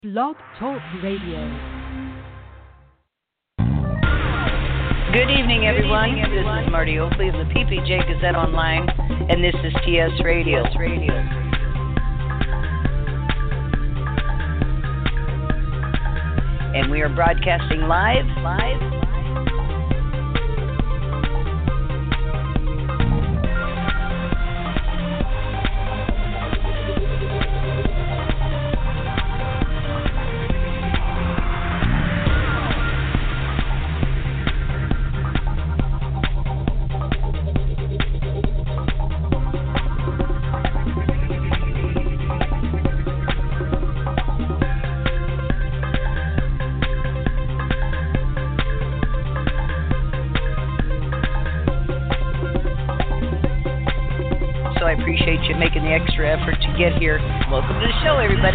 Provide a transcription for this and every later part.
Blog Talk Radio. Good evening, everyone. This is Marty Oakley of the PPJ Gazette Online, and this is TS Radio. And we are broadcasting live. I appreciate you making the extra effort to get here. Welcome to the show, everybody.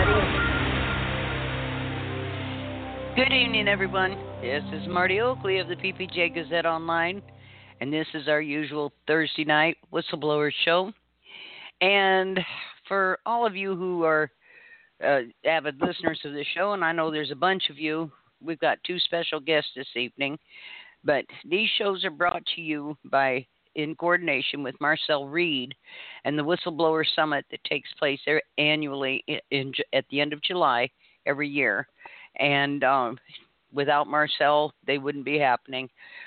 Good evening, everyone. This is Marty Oakley of the PPJ Gazette Online, and this is our usual Thursday night whistleblower show. And for all of you who are avid listeners of the show, and I know there's a bunch of you, we've got two special guests this evening, but these shows are brought to you in coordination with Marcel Reed and the Whistleblower Summit that takes place there annually at the end of July every year. And without Marcel, they wouldn't be happening.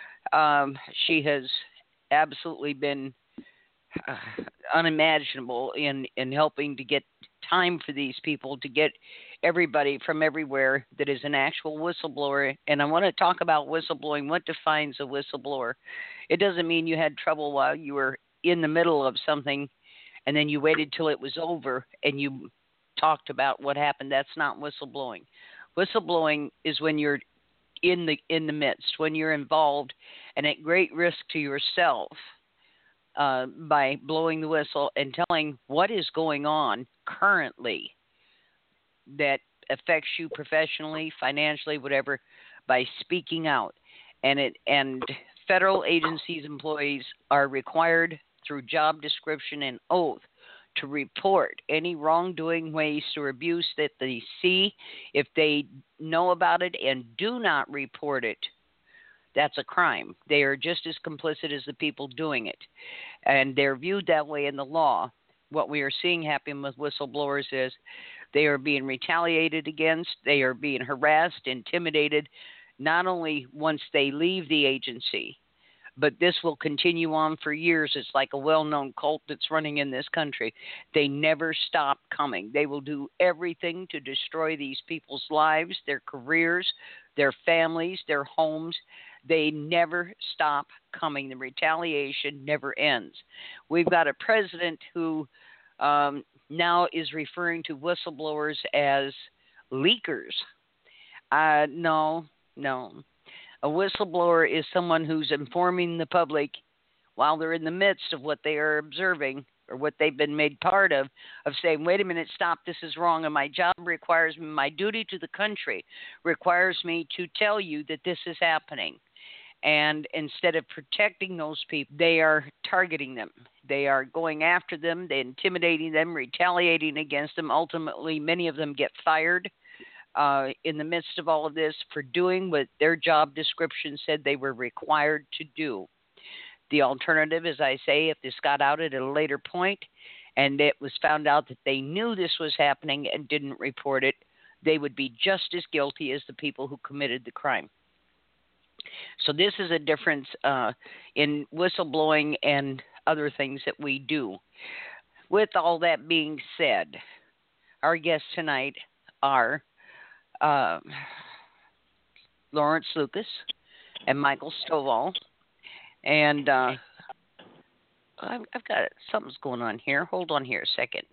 She has absolutely been unimaginable in helping to get time for these people, to get everybody from everywhere that is an actual whistleblower. And I want to talk about whistleblowing. What defines a whistleblower? It doesn't mean you had trouble while you were in the middle of something and then you waited till it was over and you talked about what happened. That's not whistleblowing. Whistleblowing is when you're in the midst, when you're involved and at great risk to yourself by blowing the whistle and telling what is going on currently that affects you professionally, financially, whatever, by speaking out. And federal agencies employees are required through job description and oath to report any wrongdoing, waste, or abuse that they see. If they know about it and do not report it, that's a crime. They are just as complicit as the people doing it. And they're viewed that way in the law. What we are seeing happen with whistleblowers is they are being retaliated against, they are being harassed, intimidated, not only once they leave the agency, but this will continue on for years. It's like a well-known cult that's running in this country. They never stop coming. They will do everything to destroy these people's lives, their careers, their families, their homes. They never stop coming. The retaliation never ends. We've got a president who now is referring to whistleblowers as leakers. No. A whistleblower is someone who's informing the public while they're in the midst of what they are observing or what they've been made part of saying, wait a minute, stop, this is wrong, and my job requires me, my duty to the country requires me to tell you that this is happening. And instead of protecting those people, they are targeting them. They are going after them, they're intimidating them, retaliating against them. Ultimately, many of them get fired in the midst of all of this for doing what their job description said they were required to do. The alternative, as I say, if this got out at a later point and it was found out that they knew this was happening and didn't report it, they would be just as guilty as the people who committed the crime. So this is a difference in whistleblowing and other things that we do. With all that being said, our guests tonight are Lawrence Lucas and Michael Stovall. And I've got something's going on here. Hold on here a second.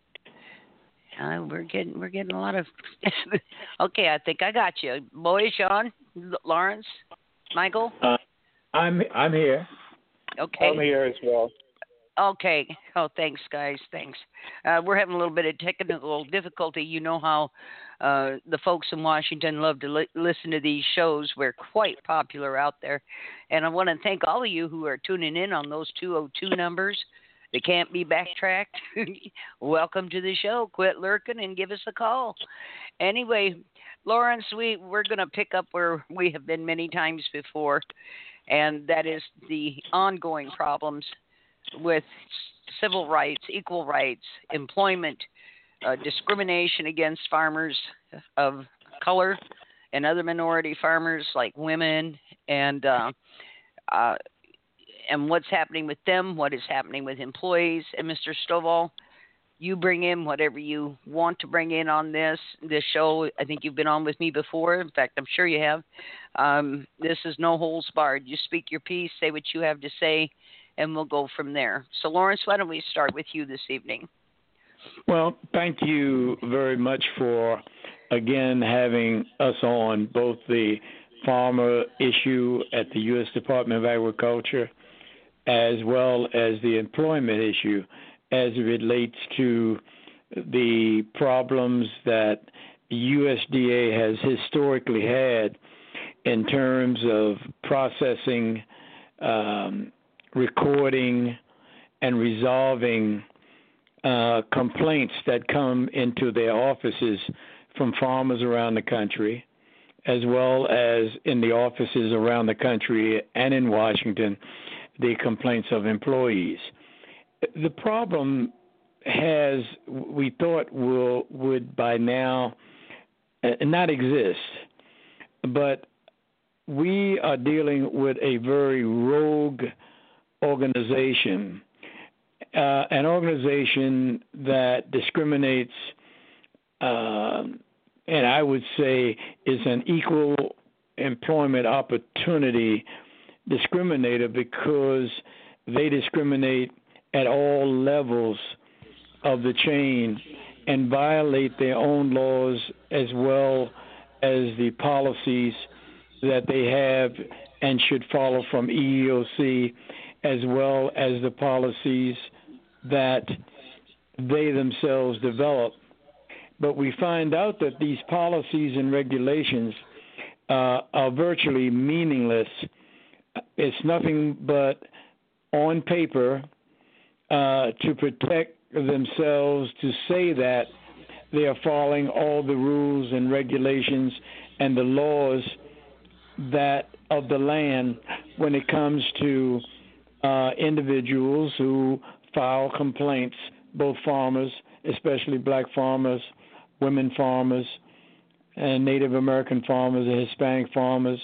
We're getting a lot of. Okay, I think I got you. Boy, Sean, Lawrence, Michael. I'm here. Okay. I'm here as well. Okay. Oh, thanks, guys. Thanks. We're having a little bit of technical difficulty. You know how the folks in Washington love to listen to these shows. We're quite popular out there. And I want to thank all of you who are tuning in on those 202 numbers. that can't be backtracked, welcome to the show. Quit lurking and give us a call. Anyway, Lawrence, we're going to pick up where we have been many times before, and that is the ongoing problems with civil rights, equal rights, employment, discrimination against farmers of color and other minority farmers like women, and what's happening with them, what is happening with employees. And Mr. Stovall, you bring in whatever you want to bring in on this show. I think you've been on with me before. In fact, I'm sure you have. This is no holds barred. You speak your piece, say what you have to say, and we'll go from there. So, Lawrence, why don't we start with you this evening? Well, thank you very much for, again, having us on both the farmer issue at the U.S. Department of Agriculture as well as the employment issue as it relates to the problems that USDA has historically had in terms of processing, recording, and resolving complaints that come into their offices from farmers around the country, as well as in the offices around the country and in Washington, the complaints of employees. The problem we thought would by now not exist, but we are dealing with a very rogue organization, an organization that discriminates, and I would say is an equal employment opportunity discriminator, because they discriminate at all levels of the chain and violate their own laws as well as the policies that they have and should follow from EEOC, as well as the policies that they themselves develop. But we find out that these policies and regulations are virtually meaningless. It's nothing but on paper to protect themselves, to say that they are following all the rules and regulations and the laws that of the land when it comes to individuals who file complaints, both farmers, especially black farmers, women farmers, and Native American farmers, and Hispanic farmers,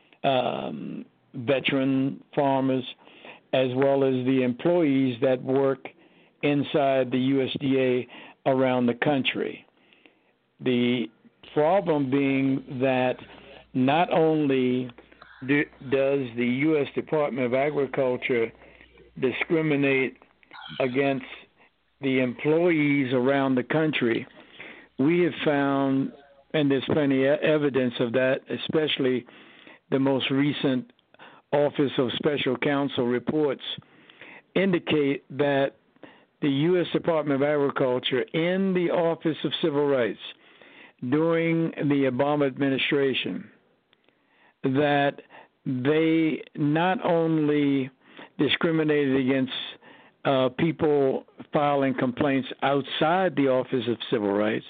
veteran farmers, as well as the employees that work inside the USDA around the country. The problem being that not only does the U.S. Department of Agriculture discriminate against the employees around the country, we have found, and there's plenty of evidence of that, especially the most recent Office of Special Counsel reports indicate that the U.S. Department of Agriculture in the Office of Civil Rights during the Obama administration, that they not only discriminated against people filing complaints outside the Office of Civil Rights,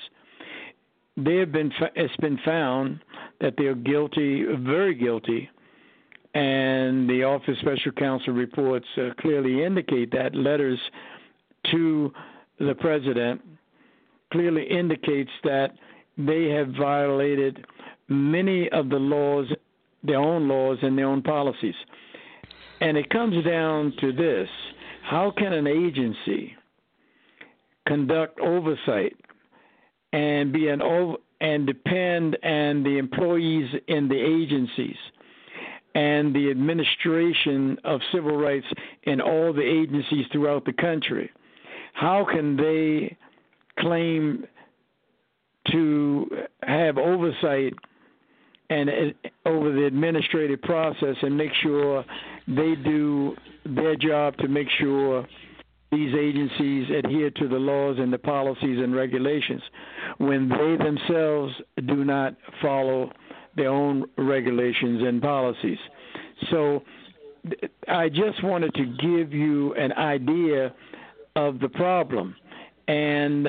it's been found that they're guilty, very guilty, and the Office of Special Counsel reports clearly indicate that. Letters to the president clearly indicates that they have violated many of the laws, their own laws and their own policies. And it comes down to this: how can an agency conduct oversight and depend on the employees in the agencies and the administration of civil rights in all the agencies throughout the country? How can they claim to have oversight and over the administrative process and make sure they do their job to make sure these agencies adhere to the laws and the policies and regulations when they themselves do not follow their own regulations and policies? So I just wanted to give you an idea of the problem. And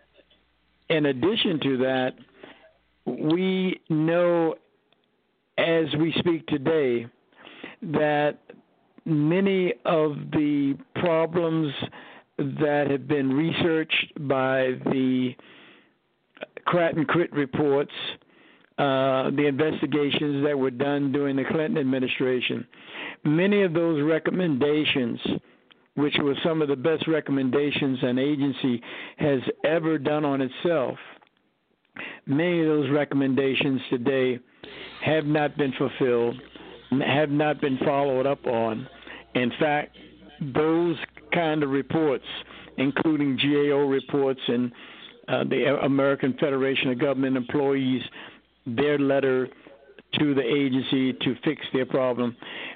in addition to that, we know as we speak today that many of the problems that have been researched by the Crat and Crit reports, the investigations that were done during the Clinton administration, many of those recommendations, which were some of the best recommendations an agency has ever done on itself, many of those recommendations today have not been fulfilled, have not been followed up on. In fact, those kind of reports, including GAO reports and the American Federation of Government Employees, their letter to the agency to fix their problem,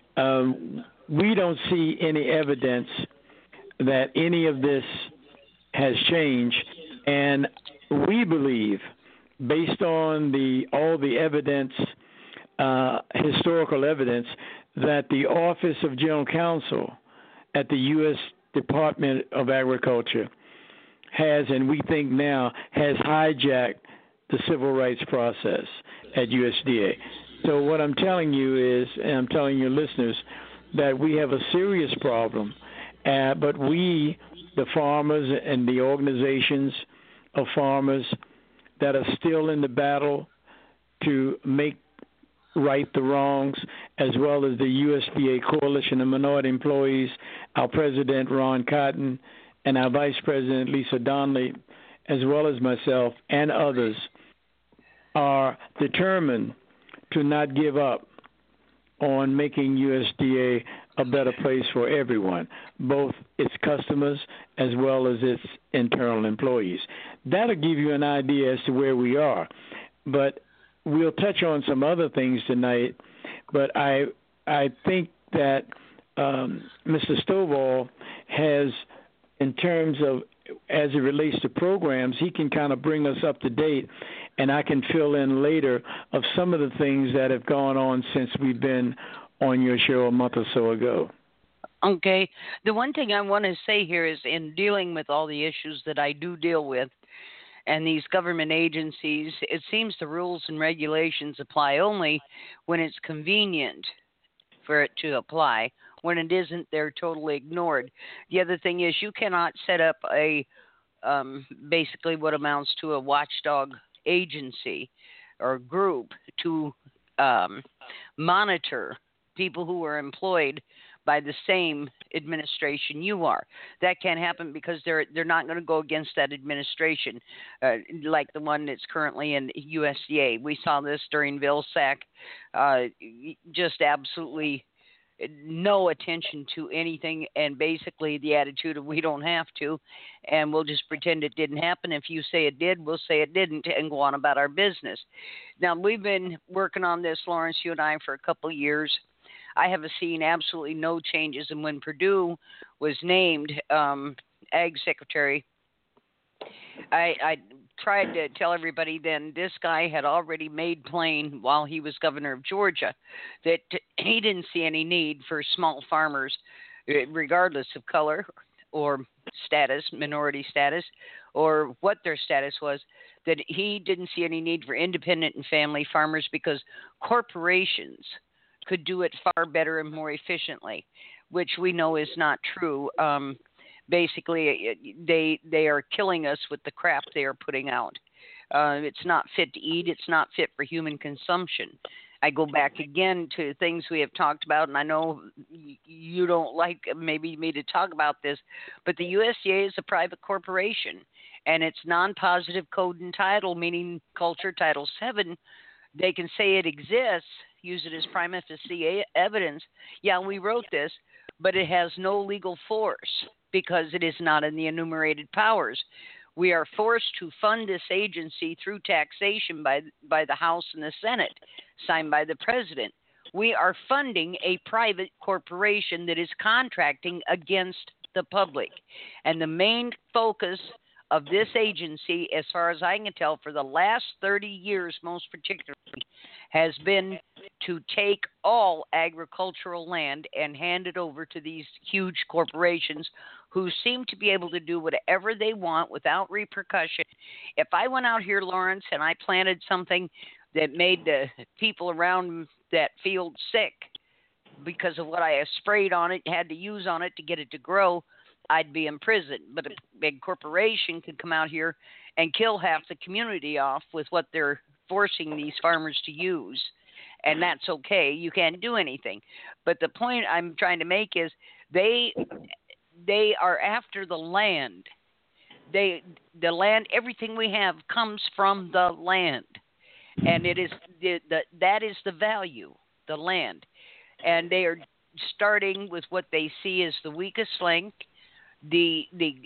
we don't see any evidence that any of this has changed. And we believe, based on all the evidence, historical evidence, that the Office of General Counsel at the U.S. Department of Agriculture has, and we think now, has hijacked the civil rights process at USDA. So what I'm telling you is, and I'm telling your listeners, that we have a serious problem, but we, the farmers and the organizations of farmers that are still in the battle to make right the wrongs, as well as the USDA Coalition of Minority Employees, our president, Ron Cotton, and our vice president, Lisa Donnelly, as well as myself and others, are determined to not give up on making USDA a better place for everyone, both its customers as well as its internal employees. That'll give you an idea as to where we are. But we'll touch on some other things tonight, but I think that Mr. Stovall has, in terms of, as it relates to programs, he can kind of bring us up to date, and I can fill in later of some of the things that have gone on since we've been on your show a month or so ago. Okay. The one thing I want to say here is, in dealing with all the issues that I do deal with, and these government agencies, it seems the rules and regulations apply only when it's convenient for it to apply. When it isn't, they're totally ignored. The other thing is, you cannot set up a basically what amounts to a watchdog agency or group to monitor people who are employed by the same administration you are. That can't happen because they're not going to go against that administration, like the one that's currently in USDA. We saw this during Vilsack, just absolutely no attention to anything, and basically the attitude of we don't have to, and we'll just pretend it didn't happen. If you say it did, we'll say it didn't and go on about our business. Now, we've been working on this, Lawrence, you and I, for a couple of years. I have seen absolutely no changes. And when Perdue was named Ag Secretary, I tried to tell everybody then this guy had already made plain while he was governor of Georgia that he didn't see any need for small farmers, regardless of color or status, minority status, or what their status was, that he didn't see any need for independent and family farmers because corporations could do it far better and more efficiently, which we know is not true. Basically, they are killing us with the crap they are putting out. It's not fit to eat. It's not fit for human consumption. I go back again to things we have talked about, and I know you don't like maybe me to talk about this, but the USDA is a private corporation, and it's non-positive code and title, meaning culture Title VII. They can say it exists, use it as prima facie evidence. Yeah, we wrote this, but it has no legal force because it is not in the enumerated powers. We are forced to fund this agency through taxation by the House and the Senate, signed by the President. We are funding a private corporation that is contracting against the public. And the main focus of this agency, as far as I can tell, for the last 30 years, most particularly, has been to take all agricultural land and hand it over to these huge corporations who seem to be able to do whatever they want without repercussion. If I went out here, Lawrence, and I planted something that made the people around that field sick because of what I sprayed on it, had to use on it to get it to grow, I'd be in prison. But a big corporation could come out here and kill half the community off with what they're forcing these farmers to use. And that's okay. You can't do anything. But the point I'm trying to make is they are after the land. The land, everything we have comes from the land. And it is that is the value, the land. And they are starting with what they see as the weakest link, the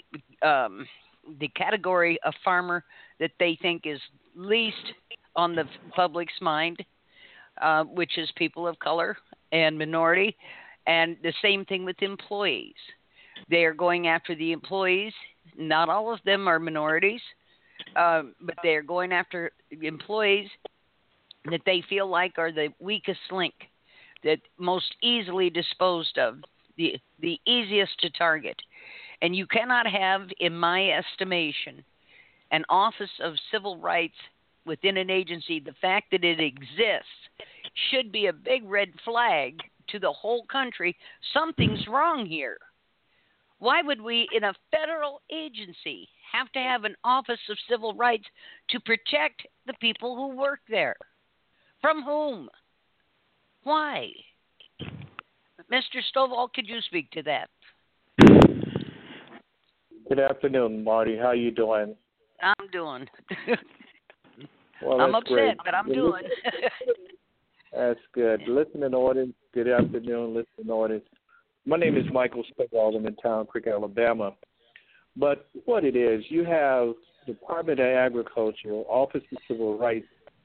category of farmer that they think is least on the public's mind, which is people of color and minority, and the same thing with employees. They are going after the employees. Not all of them are minorities, but they are going after employees that they feel like are the weakest link, that most easily disposed of, the easiest to target. And you cannot have, in my estimation, an Office of Civil Rights within an agency. The fact that it exists should be a big red flag to the whole country. Something's wrong here. Why would we, in a federal agency, have to have an Office of Civil Rights to protect the people who work there? From whom? Why? Mr. Stovall, could you speak to that? Good afternoon, Marty. How you doing? I'm doing. Well, I'm upset, great. but I'm doing. That's good. Listening audience, good afternoon, listening audience. My name is Michael Stovall. I'm in Town Creek, Alabama. But what it is, you have Department of Agriculture, Office of Civil Rights,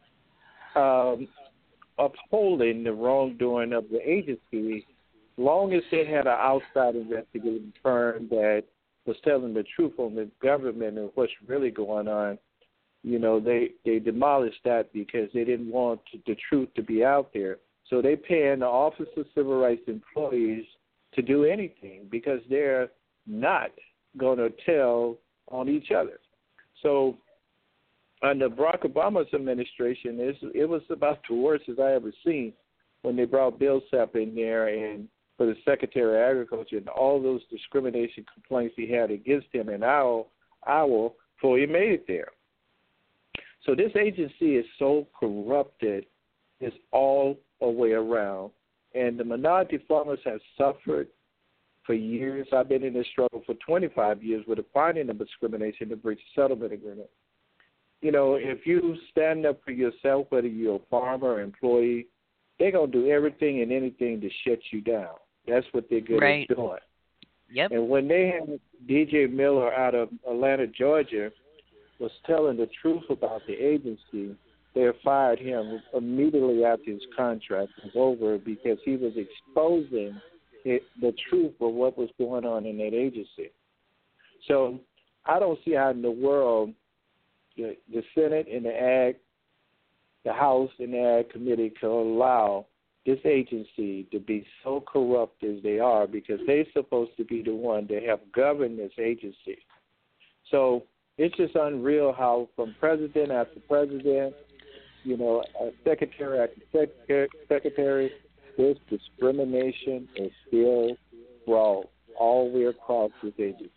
upholding the wrongdoing of the agency, long as they had an outside investigating firm that was telling the truth on the government and what's really going on. You know, they demolished that because they didn't want the truth to be out there. So they paying the Office of Civil Rights employees to do anything because they're not going to tell on each other. So under Barack Obama's administration, it was about the worst as I ever seen when they brought Bill Sepp in there and for the Secretary of Agriculture and all those discrimination complaints he had against him in Iowa before he made it there. So this agency is so corrupted, it's all the way around. And the minority farmers have suffered for years. I've been in this struggle for 25 years with a finding of discrimination to breach a settlement agreement. You know, if you stand up for yourself, whether you're a farmer or employee, they're going to do everything and anything to shut you down. That's what they're good at doing. Yep. And when they had DJ Miller out of Atlanta, Georgia, was telling the truth about the agency, they fired him immediately after his contract was over because he was exposing the truth of what was going on in that agency. So I don't see how in the world the Senate and the House and the Ag Committee can allow this agency to be so corrupt as they are because they're supposed to be the one that have governed this agency. So it's just unreal how from president after president, you know, secretary after secretary, this discrimination is still raw all the way across this agency.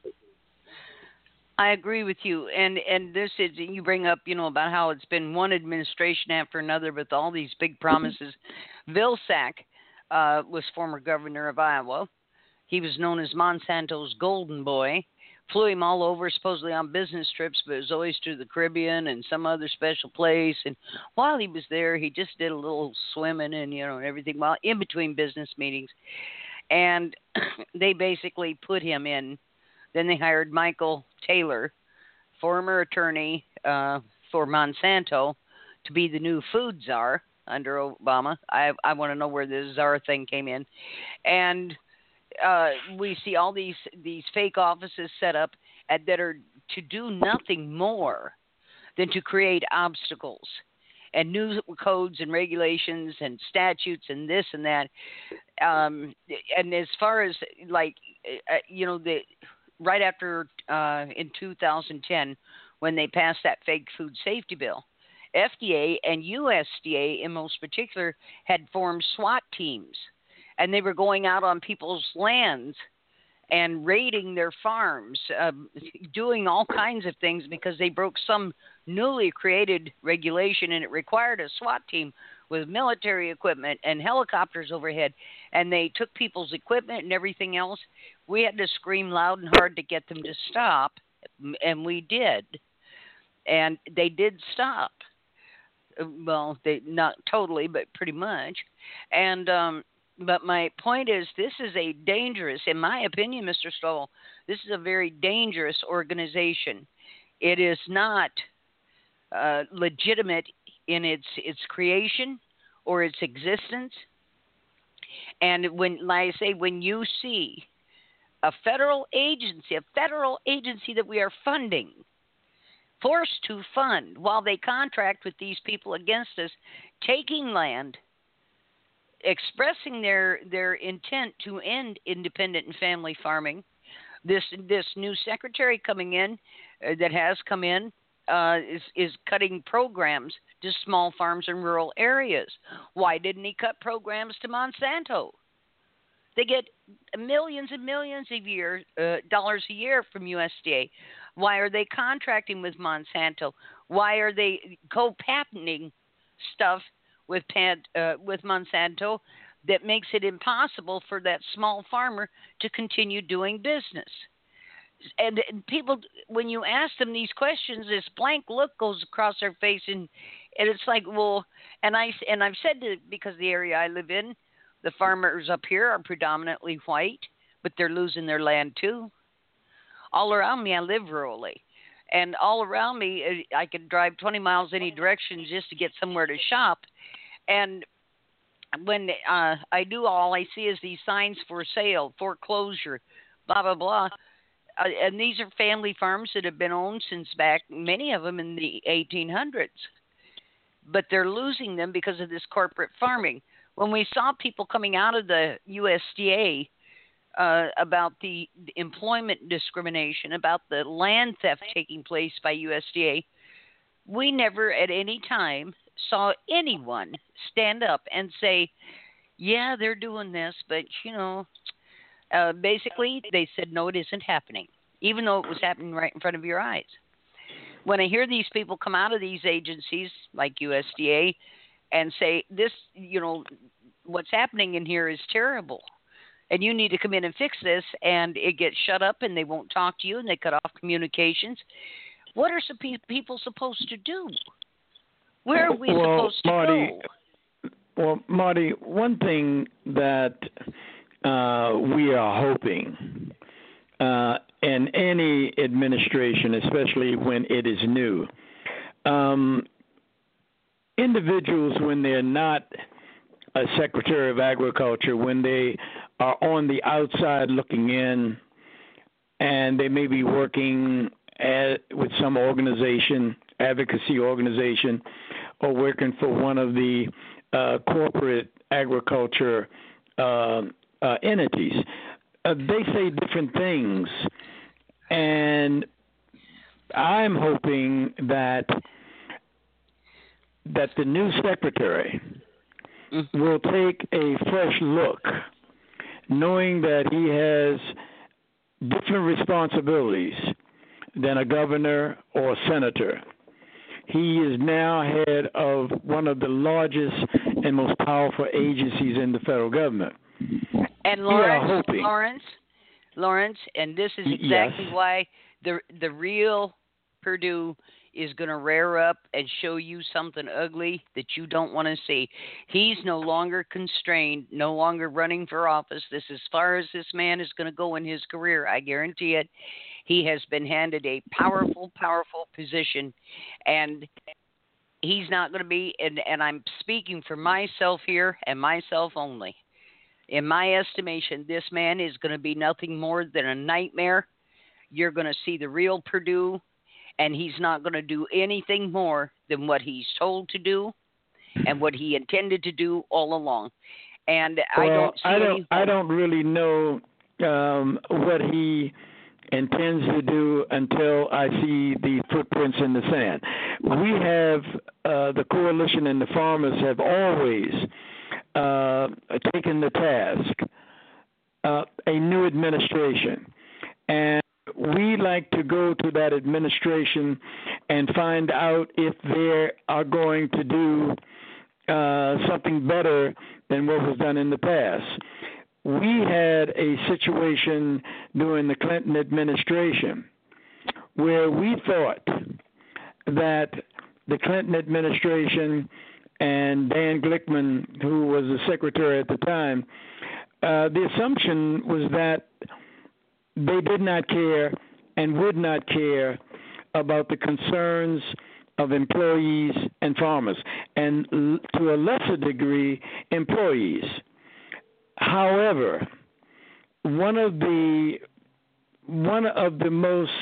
I agree with you, and this is, you bring up, you know, about how it's been one administration after another with all these big promises. Vilsack was former governor of Iowa. He was known as Monsanto's golden boy. Flew him all over, supposedly on business trips, but it was always to the Caribbean and some other special place. And while he was there, he just did a little swimming and, you know, and everything while in between business meetings. And they basically put him in. Then they hired Michael Taylor, former attorney for Monsanto, to be the new food czar under Obama. I want to know where the czar thing came in. And we see all these fake offices set up that are to do nothing more than to create obstacles and new codes and regulations and statutes and this and that. And as far as right after in 2010, when they passed that fake food safety bill, FDA and USDA in most particular had formed SWAT teams, and they were going out on people's lands and raiding their farms, doing all kinds of things because they broke some newly created regulation, and it required a SWAT team with military equipment and helicopters overhead, and they took people's equipment and everything else. We had to scream loud and hard to get them to stop, and we did. And they did stop. Well, they not totally, but pretty much. And but my point is, this is a dangerous, in my opinion, Mr. Stoll, this is a very dangerous organization. It is not legitimate in its creation or its existence. And when, like I say, when you see a federal agency that we are funding, forced to fund while they contract with these people against us, taking land, expressing their intent to end independent and family farming. This new secretary coming in that has come in is cutting programs to small farms in rural areas. Why didn't he cut programs to Monsanto? They get millions and millions of dollars a year from USDA. Why are they contracting with Monsanto? Why are they co-patenting stuff with Monsanto that makes it impossible for that small farmer to continue doing business? And people, when you ask them these questions, this blank look goes across their face, and it's like, well, and I've said that because the area I live in, the farmers up here are predominantly white, but they're losing their land too. All around me, I live rurally, and all around me, I could drive 20 miles any direction just to get somewhere to shop. And when I do, all I see is these signs for sale, foreclosure, blah, blah, blah. And these are family farms that have been owned since back, many of them in the 1800s. But they're losing them because of this corporate farming. When we saw people coming out of the USDA about the employment discrimination, about the land theft taking place by USDA, we never at any time saw anyone stand up and say, yeah, they're doing this, but, basically they said, no, it isn't happening, even though it was happening right in front of your eyes. When I hear these people come out of these agencies like USDA and say, this, what's happening in here is terrible, and you need to come in and fix this, and it gets shut up and they won't talk to you and they cut off communications. What are some people supposed to do? Where are we supposed to go? Well, Marty, one thing that we are hoping in any administration, especially when it is new, individuals, when they're not a Secretary of Agriculture, when they are on the outside looking in, and they may be working with some organization, advocacy organization, or working for one of the corporate agriculture entities. They say different things, and I'm hoping that the new secretary will take a fresh look, knowing that he has different responsibilities than a governor or a senator. He is now head of one of the largest and most powerful agencies in the federal government. And Lawrence, and this is exactly why the real Perdue is going to rear up and show you something ugly that you don't want to see. He's no longer constrained, no longer running for office. This is as far as this man is going to go in his career, I guarantee it. He has been handed a powerful, powerful position, and he's not going to be, and I'm speaking for myself here and myself only. In my estimation, this man is going to be nothing more than a nightmare. you're going to see the real Perdue, and he's not going to do anything more than what he's told to do and what he intended to do all along. And I don't really know what he intends to do until I see the footprints in the sand. We have the coalition and the farmers have always taken the task a new administration, and we like to go to that administration and find out if they are going to do something better than what was done in the past. We had a situation during the Clinton administration where we thought that the Clinton administration and Dan Glickman, who was the secretary at the time, the assumption was that they did not care and would not care about the concerns of employees and farmers, and to a lesser degree, employees. However, one of the most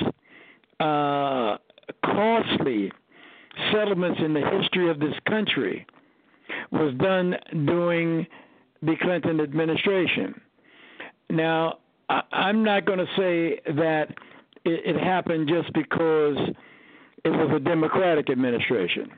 costly settlements in the history of this country was done during the Clinton administration. Now, I'm not going to say that it happened just because it was a Democratic administration.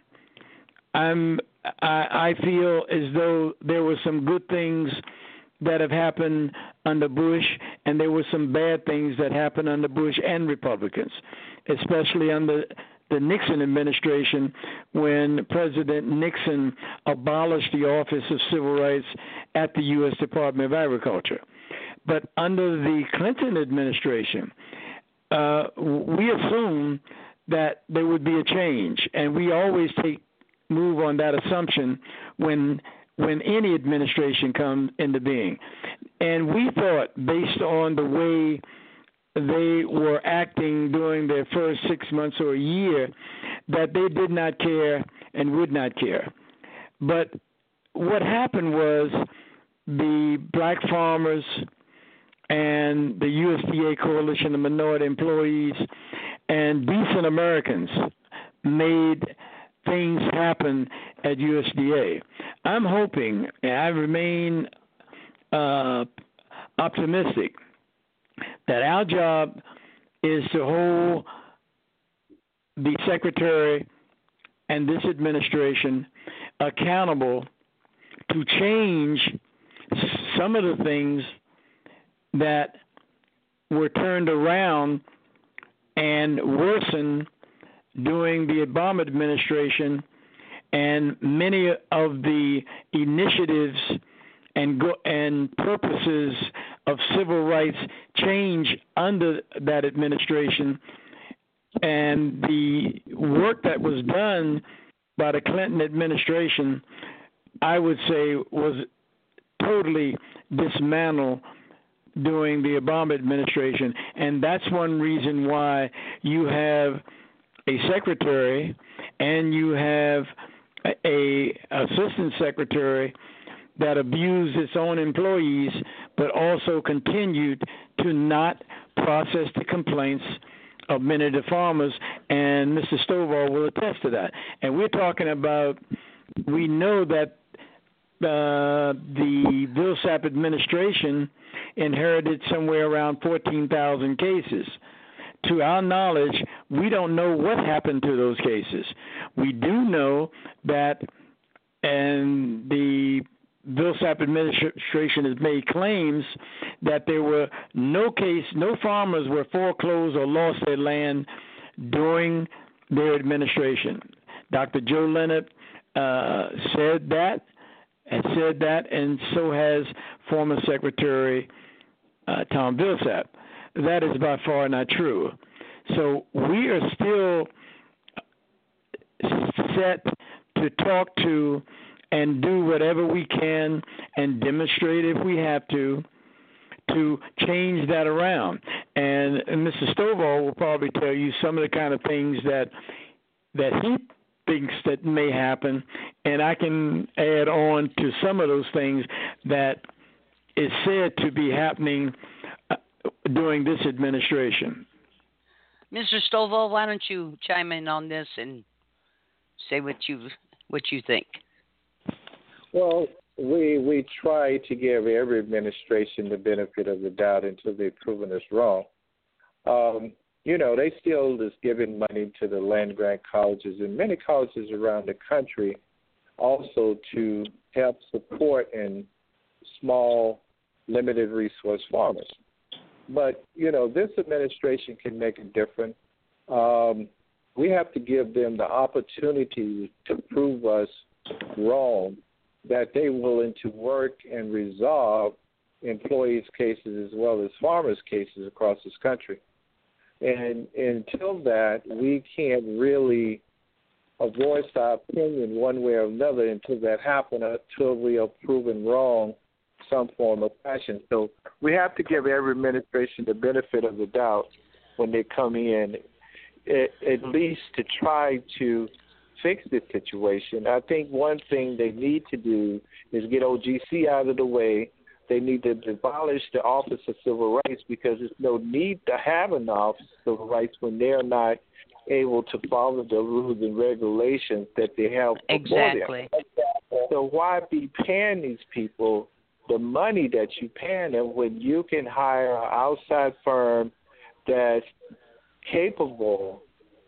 I feel as though there were some good things that have happened under Bush, and there were some bad things that happened under Bush and Republicans, especially under the Nixon administration, when President Nixon abolished the Office of Civil Rights at the U.S. Department of Agriculture. But under the Clinton administration, we assumed that there would be a change, and we always move on that assumption when any administration comes into being. And we thought, based on the way they were acting during their first 6 months or a year, that they did not care and would not care. But what happened was the black farmers and the USDA Coalition of Minority Employees and decent Americans made things happen at USDA. I'm hoping, and I remain optimistic, that our job is to hold the Secretary and this administration accountable to change some of the things that were turned around and worsened during the Obama administration, and many of the initiatives and purposes of civil rights change under that administration, and the work that was done by the Clinton administration, I would say, was totally dismantled during the Obama administration. And that's one reason why you have a secretary and you have a assistant secretary that abused its own employees, but also continued to not process the complaints of many of the farmers, and Mr. Stovall will attest to that. And we're talking about, we know that the Vilsack administration inherited somewhere around 14,000 cases. To our knowledge, we don't know what happened to those cases. We do know that, and the Vilsack administration has made claims that there were no farmers were foreclosed or lost their land during their administration. Dr. Joe Leonard said that, and so has former Secretary Tom Vilsack. That is by far not true. So we are still set to talk to and do whatever we can and demonstrate if we have to change that around. And Mr. Stovall will probably tell you some of the kind of things that he thinks that may happen, and I can add on to some of those things that is said to be happening during this administration. Mr. Stovall, why don't you chime in on this and say what you think? Well, we try to give every administration the benefit of the doubt until they've proven us wrong. They still is giving money to the land grant colleges and many colleges around the country also to help support and small, limited resource farmers. But, this administration can make a difference. We have to give them the opportunity to prove us wrong, that they're willing to work and resolve employees' cases as well as farmers' cases across this country. And until that, we can't really voice our opinion one way or another until that happens, until we are proven wrong some form of fashion. So we have to give every administration the benefit of the doubt when they come in, at least to try to fix the situation. I think one thing they need to do is get OGC out of the way. They need to abolish the Office of Civil Rights because there's no need to have an Office of Civil Rights when they're not able to follow the rules and regulations that they have before Exactly. them. So why be paying these people the money that you pay them when you can hire an outside firm that's capable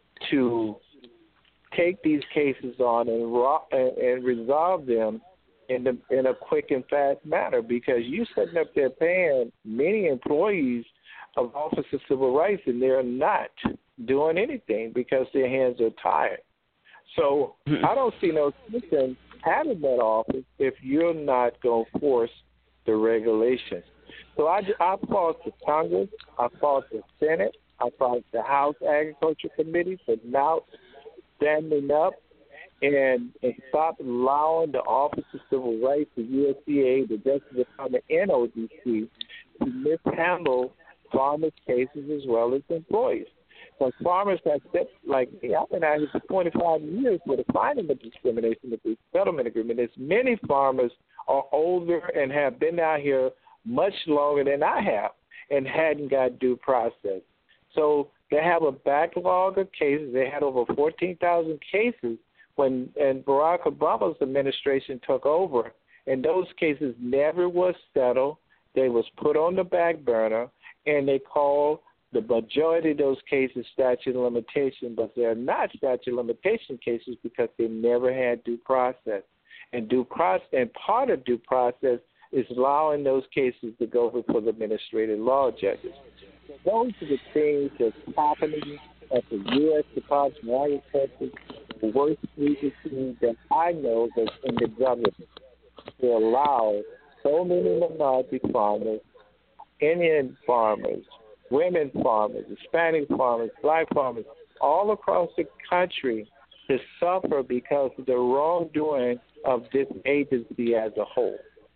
to take these cases on and resolve them in a quick and fast manner? Because you sitting up there paying many employees of Office of Civil Rights and they're not doing anything because their hands are tied. So I don't see no sense in having that office if you're not going to force the regulations. So I fault the Congress, I fault the Senate, I fault the House Agriculture Committee for not standing up and stop allowing the Office of Civil Rights, the USDA, the Justice Department, and OGC to mishandle farmers' cases as well as employees. Because farmers have said, like me, I've been out here for 25 years with a finding of discrimination with the settlement agreement. As many farmers are older and have been out here much longer than I have and hadn't got due process. So they have a backlog of cases. They had over 14,000 cases when Barack Obama's administration took over, and those cases never was settled. They was put on the back burner, and they called the majority of those cases statute of limitation, but they're not statute of limitation cases because they never had due process. And part of due process is allowing those cases to go before the administrative law judges. So those are the things that's happening at the U.S. Department of Agriculture, the worst agency that I know that's in the government, to allow so many minority farmers, Indian farmers, women farmers, Hispanic farmers, black farmers, all across the country to suffer because of the wrongdoing of this agency as a whole.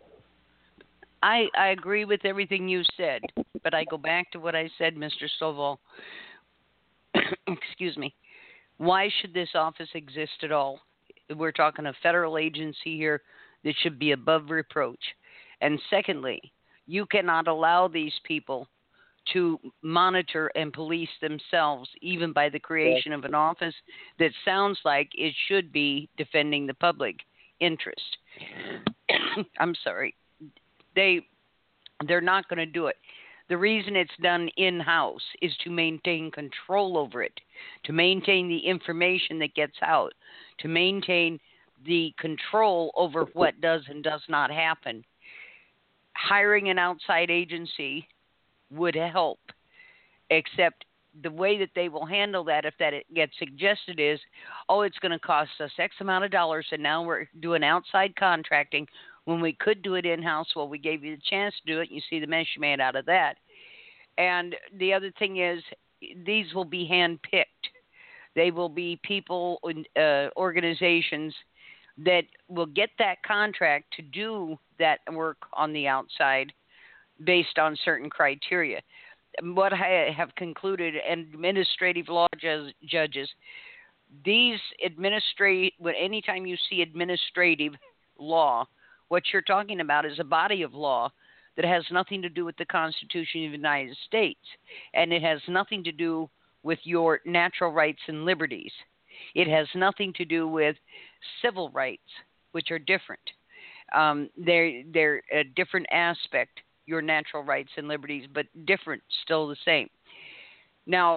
I agree with everything you said, but I go back to what I said, Mr. Stovall. Excuse me. Why should this office exist at all? We're talking a federal agency here that should be above reproach. And secondly, you cannot allow these people to monitor and police themselves, even by the creation of an office that sounds like it should be defending the public interest. I'm sorry. They're not going to do it. The reason it's done in-house is to maintain control over it, to maintain the information that gets out, to maintain the control over what does and does not happen. Hiring an outside agency would help, except the way that they will handle that, if that it gets suggested, is, it's going to cost us X amount of dollars, and now we're doing outside contracting when we could do it in-house. Well, we gave you the chance to do it. You see the mess you made out of that. And the other thing is, these will be hand-picked. They will be people, organizations that will get that contract to do that work on the outside based on certain criteria. What I have concluded, administrative law judges, these anytime you see administrative law, what you're talking about is a body of law that has nothing to do with the Constitution of the United States, and it has nothing to do with your natural rights and liberties. It has nothing to do with civil rights, which are different. They're a different aspect, your natural rights and liberties, but different, still the same. Now,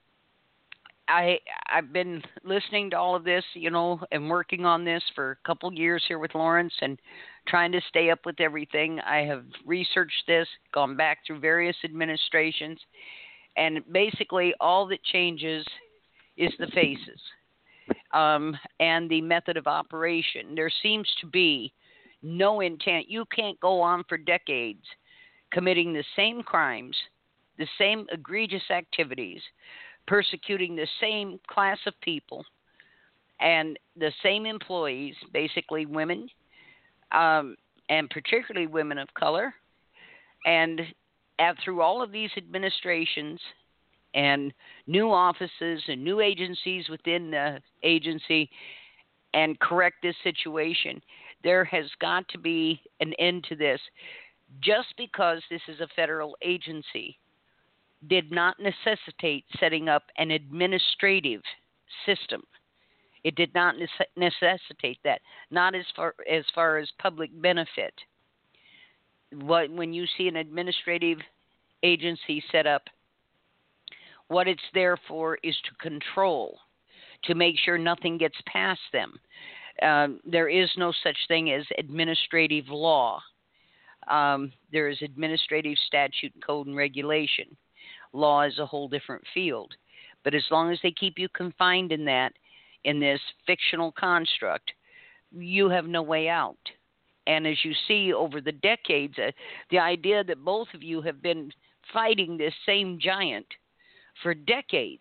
I've been listening to all of this, and working on this for a couple years here with Lawrence and trying to stay up with everything. I have researched this, gone back through various administrations, and basically all that changes is the faces and the method of operation. There seems to be no intent. You can't go on for decades committing the same crimes, the same egregious activities, persecuting the same class of people and the same employees, basically women, and particularly women of color. And through all of these administrations and new offices and new agencies within the agency, and correct this situation, there has got to be an end to this. Just because this is a federal agency did not necessitate setting up an administrative system. It did not necessitate that, not as far as public benefit. When you see an administrative agency set up, what it's there for is to control, to make sure nothing gets past them. There is no such thing as administrative law. There is administrative statute, code, and regulation. Law is a whole different field. But as long as they keep you confined in this fictional construct, you have no way out. And as you see over the decades, the idea that both of you have been fighting this same giant for decades,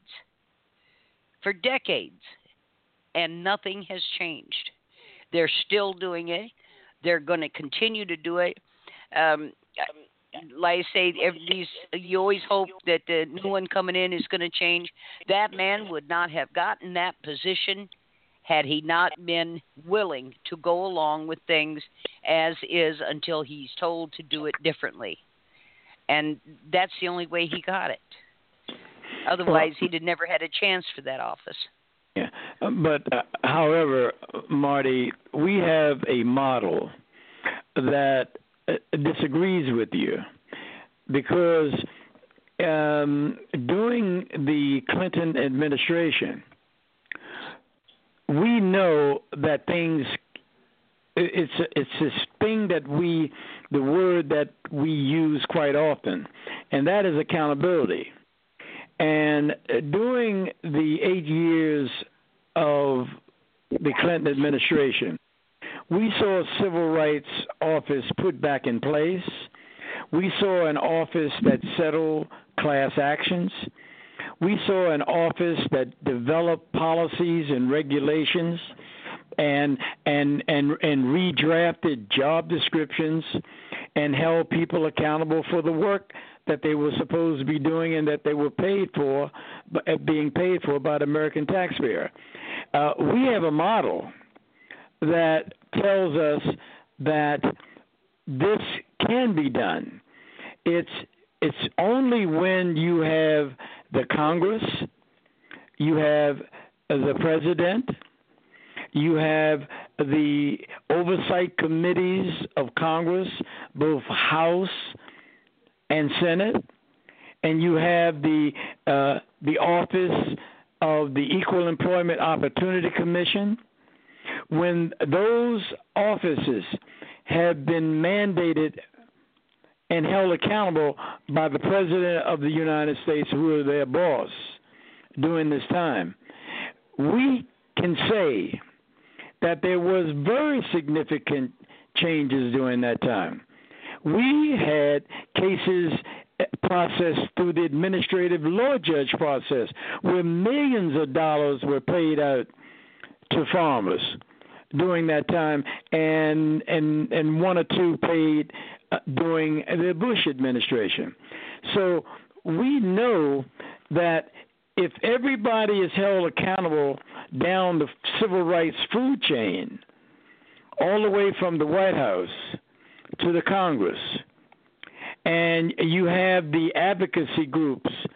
and nothing has changed. They're still doing it. They're going to continue to do it. Like I say, you always hope that the new one coming in is going to change. That man would not have gotten that position had he not been willing to go along with things as is until he's told to do it differently. And that's the only way he got it. Otherwise, he'd have never had a chance for that office. Yeah, but however, Marty, we have a model that disagrees with you, because during the Clinton administration, we know that it's this thing that the word that we use quite often, and that is accountability. And during the 8 years of the Clinton administration, we saw a civil rights office put back in place. We saw an office that settled class actions. We saw an office that developed policies and regulations and redrafted job descriptions and held people accountable for the work that they were supposed to be doing and that they were being paid for by the American taxpayer. We have a model that tells us that this can be done. It's only when you have the Congress, you have the president, you have the oversight committees of Congress, both House and Senate, and you have the office of the Equal Employment Opportunity Commission. When those offices have been mandated and held accountable by the President of the United States, who are their boss during this time, we can say that there was very significant changes during that time. We had cases processed through the administrative law judge process where millions of dollars were paid out to farmers during that time, and one or two paid during the Bush administration. So we know that if everybody is held accountable down the civil rights food chain, all the way from the White House to the Congress, and you have the advocacy groups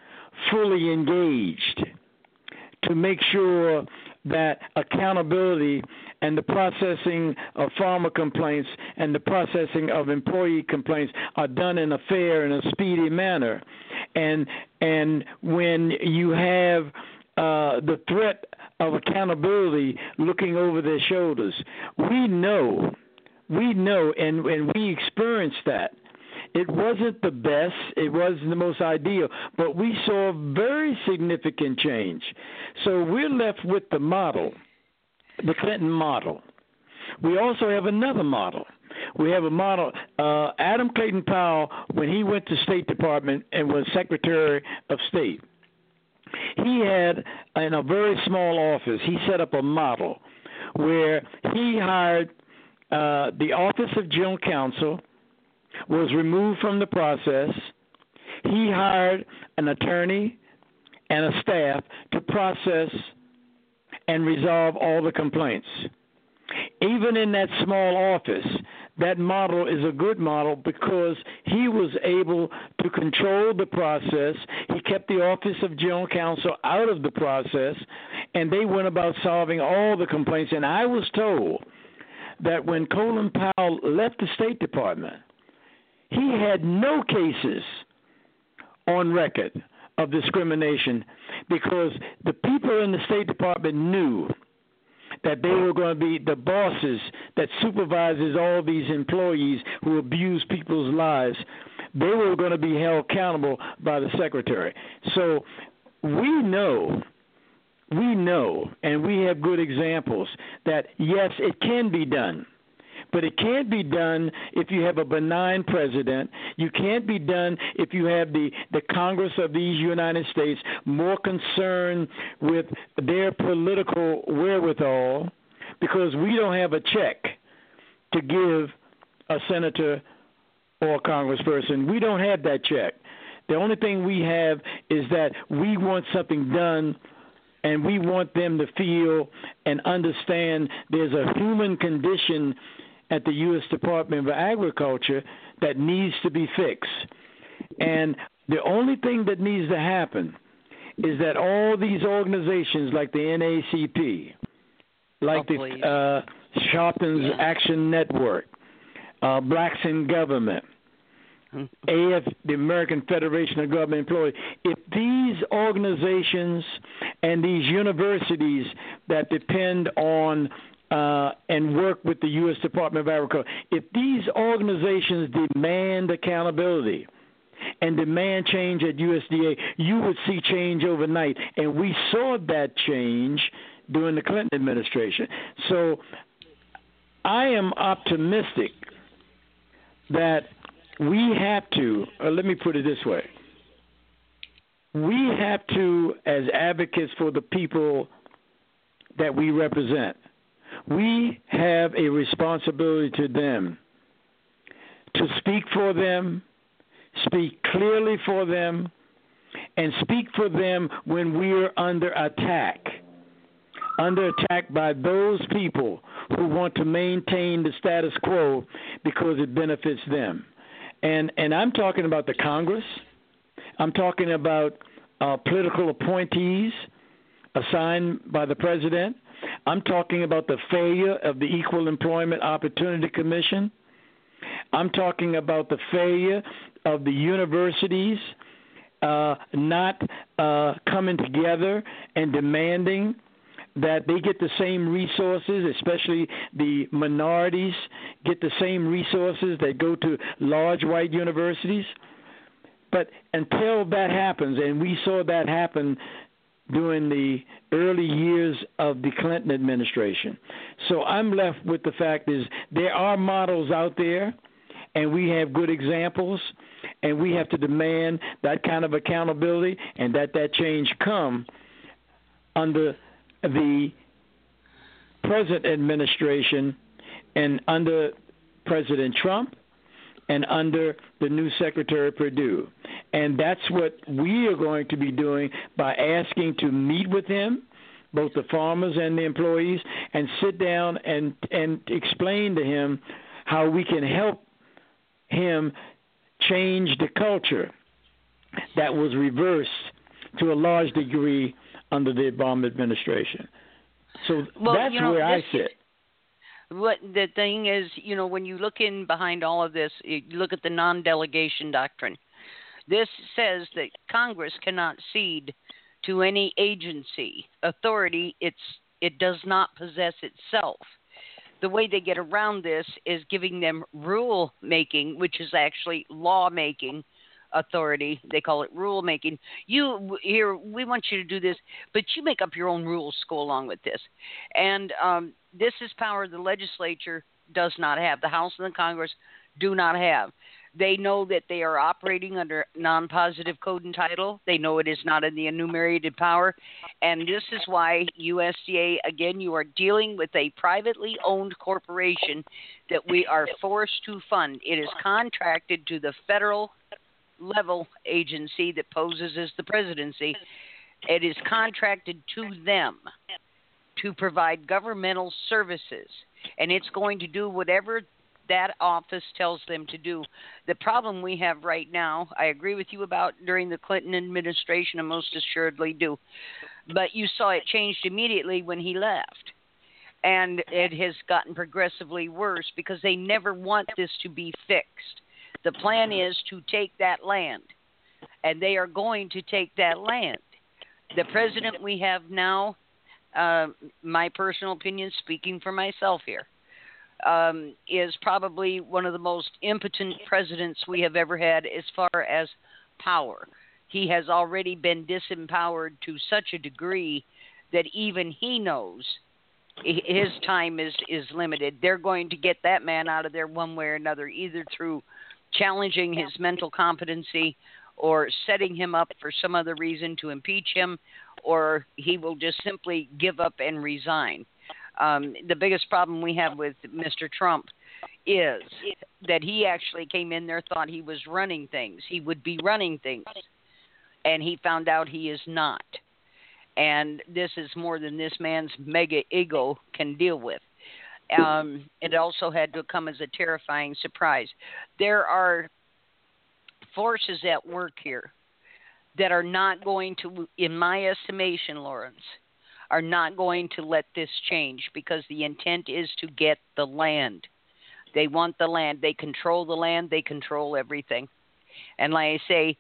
fully engaged to make sure that accountability and the processing of farmer complaints and the processing of employee complaints are done in a fair and a speedy manner. And when you have the threat of accountability looking over their shoulders, we know, and we experienced that. It wasn't the best, it wasn't the most ideal, but we saw very significant change. So we're left with the model, the Clinton model. We also have another model. We have a model, Adam Clayton Powell, when he went to State Department and was Secretary of State, he had, in a very small office, he set up a model where he hired the Office of General Counsel, was removed from the process. He hired an attorney and a staff to process and resolve all the complaints. Even in that small office, that model is a good model because he was able to control the process. He kept the Office of General Counsel out of the process, and they went about solving all the complaints. And I was told that when Colin Powell left the State Department, he had no cases on record of discrimination because the people in the State Department knew that they were going to be the bosses that supervises all these employees who abuse people's lives. They were going to be held accountable by the secretary. So we know, and we have good examples that, yes, it can be done. But it can't be done if you have a benign president. You can't be done if you have the Congress of these United States more concerned with their political wherewithal, because we don't have a check to give a senator or a congressperson. We don't have that check. The only thing we have is that we want something done, and we want them to feel and understand there's a human condition at the U.S. Department of Agriculture that needs to be fixed. And the only thing that needs to happen is that all these organizations like the NAACP, like the Sharpton's Action Network, Blacks in Government, AF, the American Federation of Government Employees, if these organizations and these universities that depend on and work with the U.S. Department of Agriculture, if these organizations demand accountability and demand change at USDA, you would see change overnight. And we saw that change during the Clinton administration. So I am optimistic that we have to, let me put it this way, we have to, as advocates for the people that we represent, we have a responsibility to them to speak for them, speak clearly for them, and speak for them when we're under attack by those people who want to maintain the status quo because it benefits them. And I'm talking about the Congress. I'm talking about political appointees assigned by the president. I'm talking about the failure of the Equal Employment Opportunity Commission. I'm talking about the failure of the universities not coming together and demanding that they get the same resources, especially the minorities get the same resources that go to large white universities. But until that happens, and we saw that happen during the early years of the Clinton administration. So I'm left with the fact is there are models out there, and we have good examples, and we have to demand that kind of accountability and that change come under the present administration and under President Trump and under the new Secretary Perdue. And that's what we are going to be doing by asking to meet with him, both the farmers and the employees, and sit down and explain to him how we can help him change the culture that was reversed to a large degree under the Obama administration. So that's where I sit. What the thing is, when you look in behind all of this, you look at the non-delegation doctrine. This says that Congress cannot cede to any agency authority it does not possess itself. The way they get around this is giving them rule making, which is actually law making authority. They call it rule making. We want you to do this, but you make up your own rules to go along with this. And this is power the legislature does not have. The House and the Congress do not have. They know that they are operating under non-positive code and title. They know it is not in the enumerated power. And this is why USDA, again, you are dealing with a privately owned corporation that we are forced to fund. It is contracted to the federal level agency that poses as the presidency. It is contracted to them to provide governmental services. And it's going to do whatever that office tells them to do. The problem we have right now, I agree with you about during the Clinton administration, and most assuredly do, but you saw it changed immediately when he left. And it has gotten progressively worse because they never want this to be fixed. The plan is to take that land, and they are going to take that land. The president we have now, my personal opinion, speaking for myself here, is probably one of the most impotent presidents we have ever had as far as power. He has already been disempowered to such a degree that even he knows his time is limited. They're going to get that man out of there one way or another, either through challenging his mental competency or setting him up for some other reason to impeach him, or he will just simply give up and resign. The biggest problem we have with Mr. Trump is that he actually came in there, thought he was running things. He would be running things, and he found out he is not. And this is more than this man's mega ego can deal with. It also had to come as a terrifying surprise. There are forces at work here that are not going to, in my estimation, Lawrence, are not going to let this change because the intent is to get the land. They want the land. They control the land. They control everything. And like I say,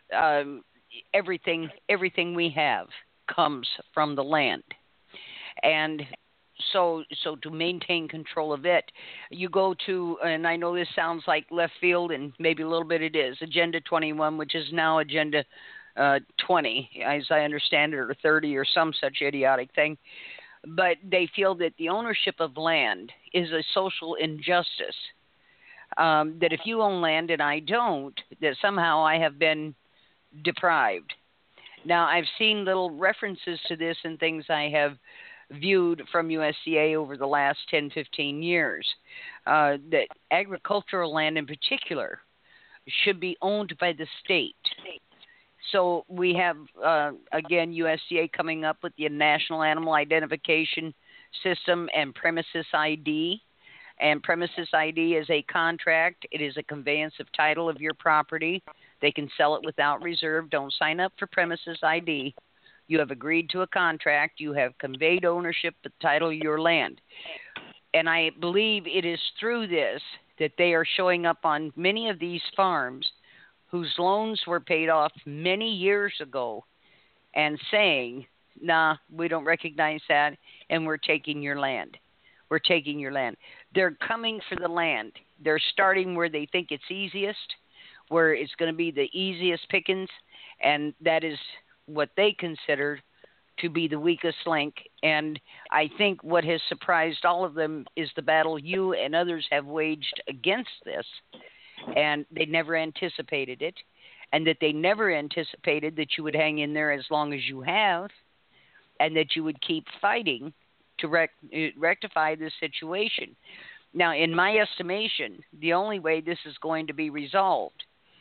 everything we have comes from the land. And so to maintain control of it, you go to, and I know this sounds like left field, and maybe a little bit it is, Agenda 21, which is now Agenda 20, as I understand it, or 30, or some such idiotic thing. But they feel that the ownership of land is a social injustice. That if you own land and I don't, that somehow I have been deprived. Now, I've seen little references to this in things I have viewed from USDA over the last 10, 15 years, that agricultural land in particular should be owned by the state. So we have, again, USDA coming up with the National Animal Identification System and Premises ID. And Premises ID is a contract. It is a conveyance of title of your property. They can sell it without reserve. Don't sign up for Premises ID. You have agreed to a contract. You have conveyed ownership of the title of your land. And I believe it is through this that they are showing up on many of these farms whose loans were paid off many years ago and saying, nah, we don't recognize that, and we're taking your land. We're taking your land. They're coming for the land. They're starting where they think it's easiest, where it's going to be the easiest pickings, and that is what they consider to be the weakest link. And I think what has surprised all of them is the battle you and others have waged against this, and they never anticipated it, and that they never anticipated that you would hang in there as long as you have, and that you would keep fighting to rectify this situation. Now, in my estimation, the only way this is going to be resolved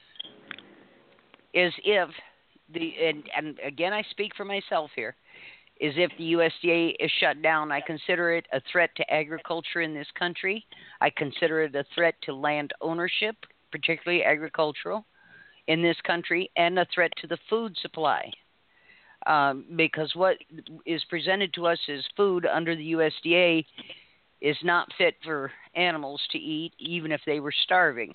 is if and again, I speak for myself here, is if the USDA is shut down. I consider it a threat to agriculture in this country. I consider it a threat to land ownership, particularly agricultural, in this country, and a threat to the food supply. because what is presented to us as food under the USDA is not fit for animals to eat, even if they were starving.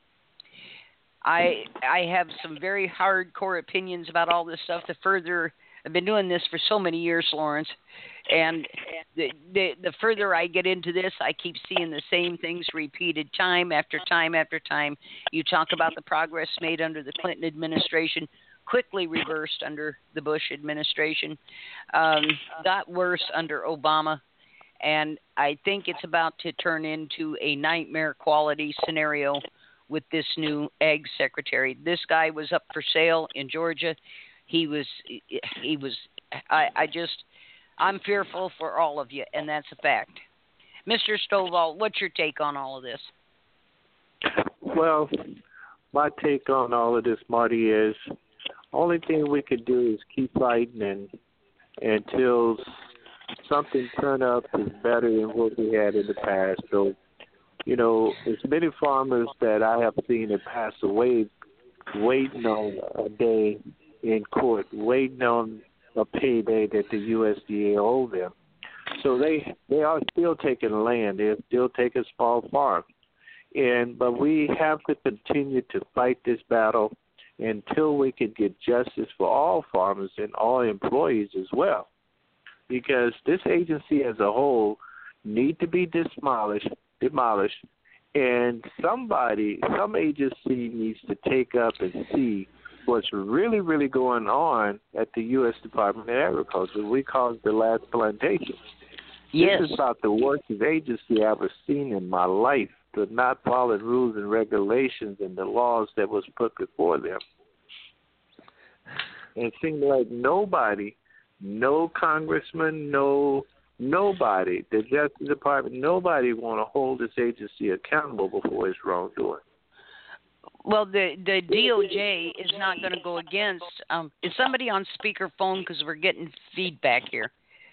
I have some very hardcore opinions about all this stuff. I've been doing this for so many years, Lawrence, and the further I get into this, I keep seeing the same things repeated time after time after time. You talk about the progress made under the Clinton administration, quickly reversed under the Bush administration, got worse under Obama, and I think it's about to turn into a nightmare quality scenario with this new ag secretary. This guy was up for sale in Georgia. I'm fearful for all of you, and that's a fact. Mr. Stovall, what's your take on all of this? Well, my take on all of this, Marty, is only thing we could do is keep fighting and until something turn up is better than what we had in the past. So, as many farmers that I have seen that pass away waiting on a day in court, waiting on a payday that the USDA owe them. So they are still taking land. They're still taking small farms. But we have to continue to fight this battle until we can get justice for all farmers and all employees as well. Because this agency as a whole need to be demolished, and some agency needs to take up and see what's really, really going on at the U.S. Department of Agriculture. We call it the last plantation. Yes. This is about the worst agency I've ever seen in my life, to not follow rules and regulations and the laws that was put before them. And it seemed like nobody, no congressman, nobody, the Justice Department, nobody want to hold this agency accountable before its wrongdoing. Well, the DOJ is not going to go against. Is somebody on speakerphone, because we're getting feedback here?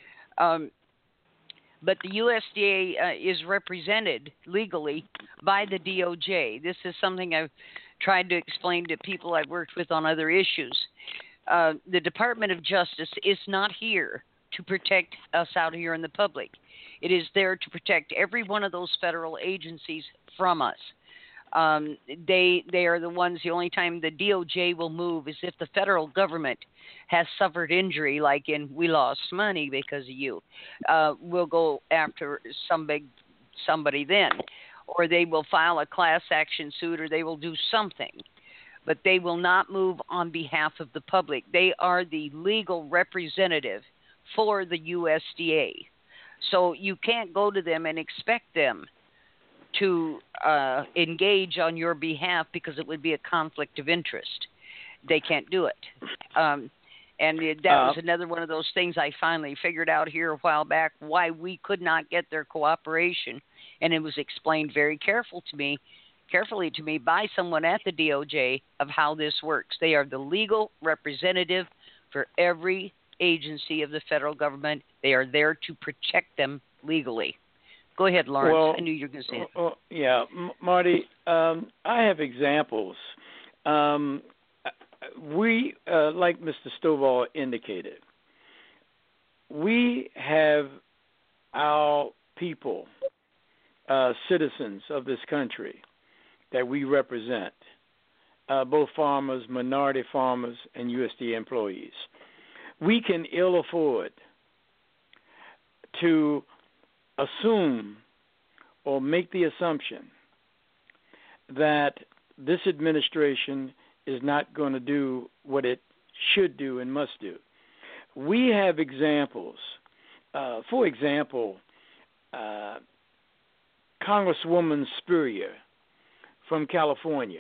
But the USDA is represented legally by the DOJ. This is something I've tried to explain to people I've worked with on other issues. The Department of Justice is not here to protect us out here in the public. It is there to protect every one of those federal agencies from us. They are the ones, the only time the DOJ will move is if the federal government has suffered injury, like in we lost money because of you. We'll go after somebody then. Or they will file a class action suit, or they will do something. But they will not move on behalf of the public. They are the legal representative for the USDA. So you can't go to them and expect them to engage on your behalf, because it would be a conflict of interest. They can't do it. And that was another one of those things I finally figured out here a while back, why we could not get their cooperation. And it was explained very carefully to me by someone at the DOJ of how this works. They are the legal representative for every agency of the federal government. They are there to protect them legally. Go ahead, Lawrence. Well, I knew you were going to say it. Well, yeah, Marty, I have examples. We, like Mr. Stovall indicated, we have our people, citizens of this country that we represent, both farmers, minority farmers, and USDA employees. We can ill afford to assume or make the assumption that this administration is not going to do what it should do and must do. We have examples. For example, Congresswoman Spurrier from California.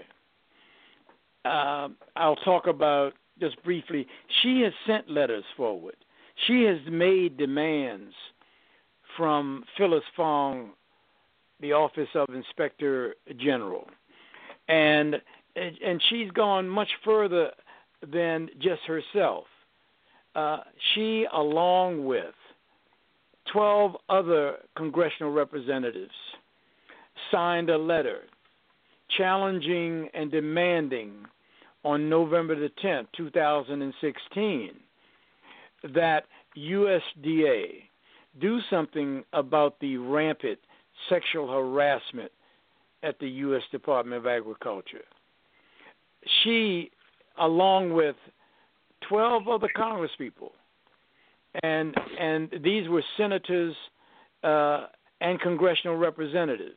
I'll talk about just briefly. She has sent letters forward. She has made demands from Phyllis Fong, the Office of Inspector General. And she's gone much further than just herself. She, along with 12 other congressional representatives, signed a letter challenging and demanding on November the 10th, 2016, that USDA do something about the rampant sexual harassment at the U.S. Department of Agriculture. She, along with 12 other congresspeople, and these were senators and congressional representatives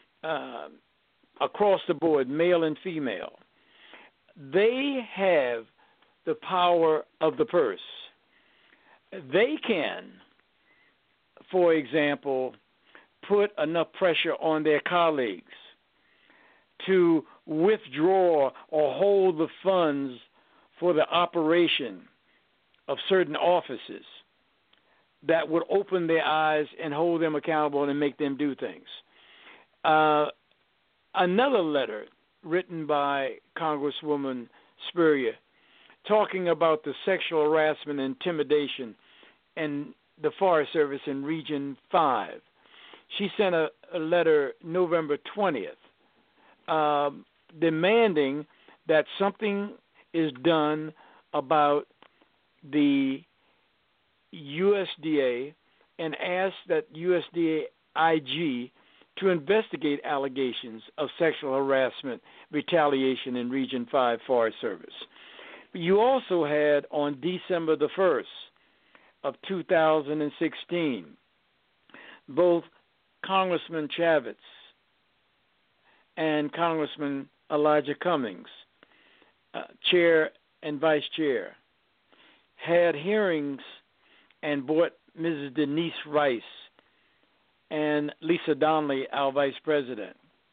across the board, male and female. They have the power of the purse. They can, for example, put enough pressure on their colleagues to withdraw or hold the funds for the operation of certain offices that would open their eyes and hold them accountable and make them do things. Another letter written by Congresswoman Spurrier talking about the sexual harassment and intimidation in the Forest Service in Region 5. She sent a letter November 20th demanding that something is done about the USDA and asked that USDA IG to investigate allegations of sexual harassment, retaliation in Region 5 Forest Service. You also had on December the 1st of 2016, both Congressman Chavez and Congressman Elijah Cummings, chair and vice chair, had hearings and brought Mrs. Denise Rice and Lisa Donnelly, our vice president,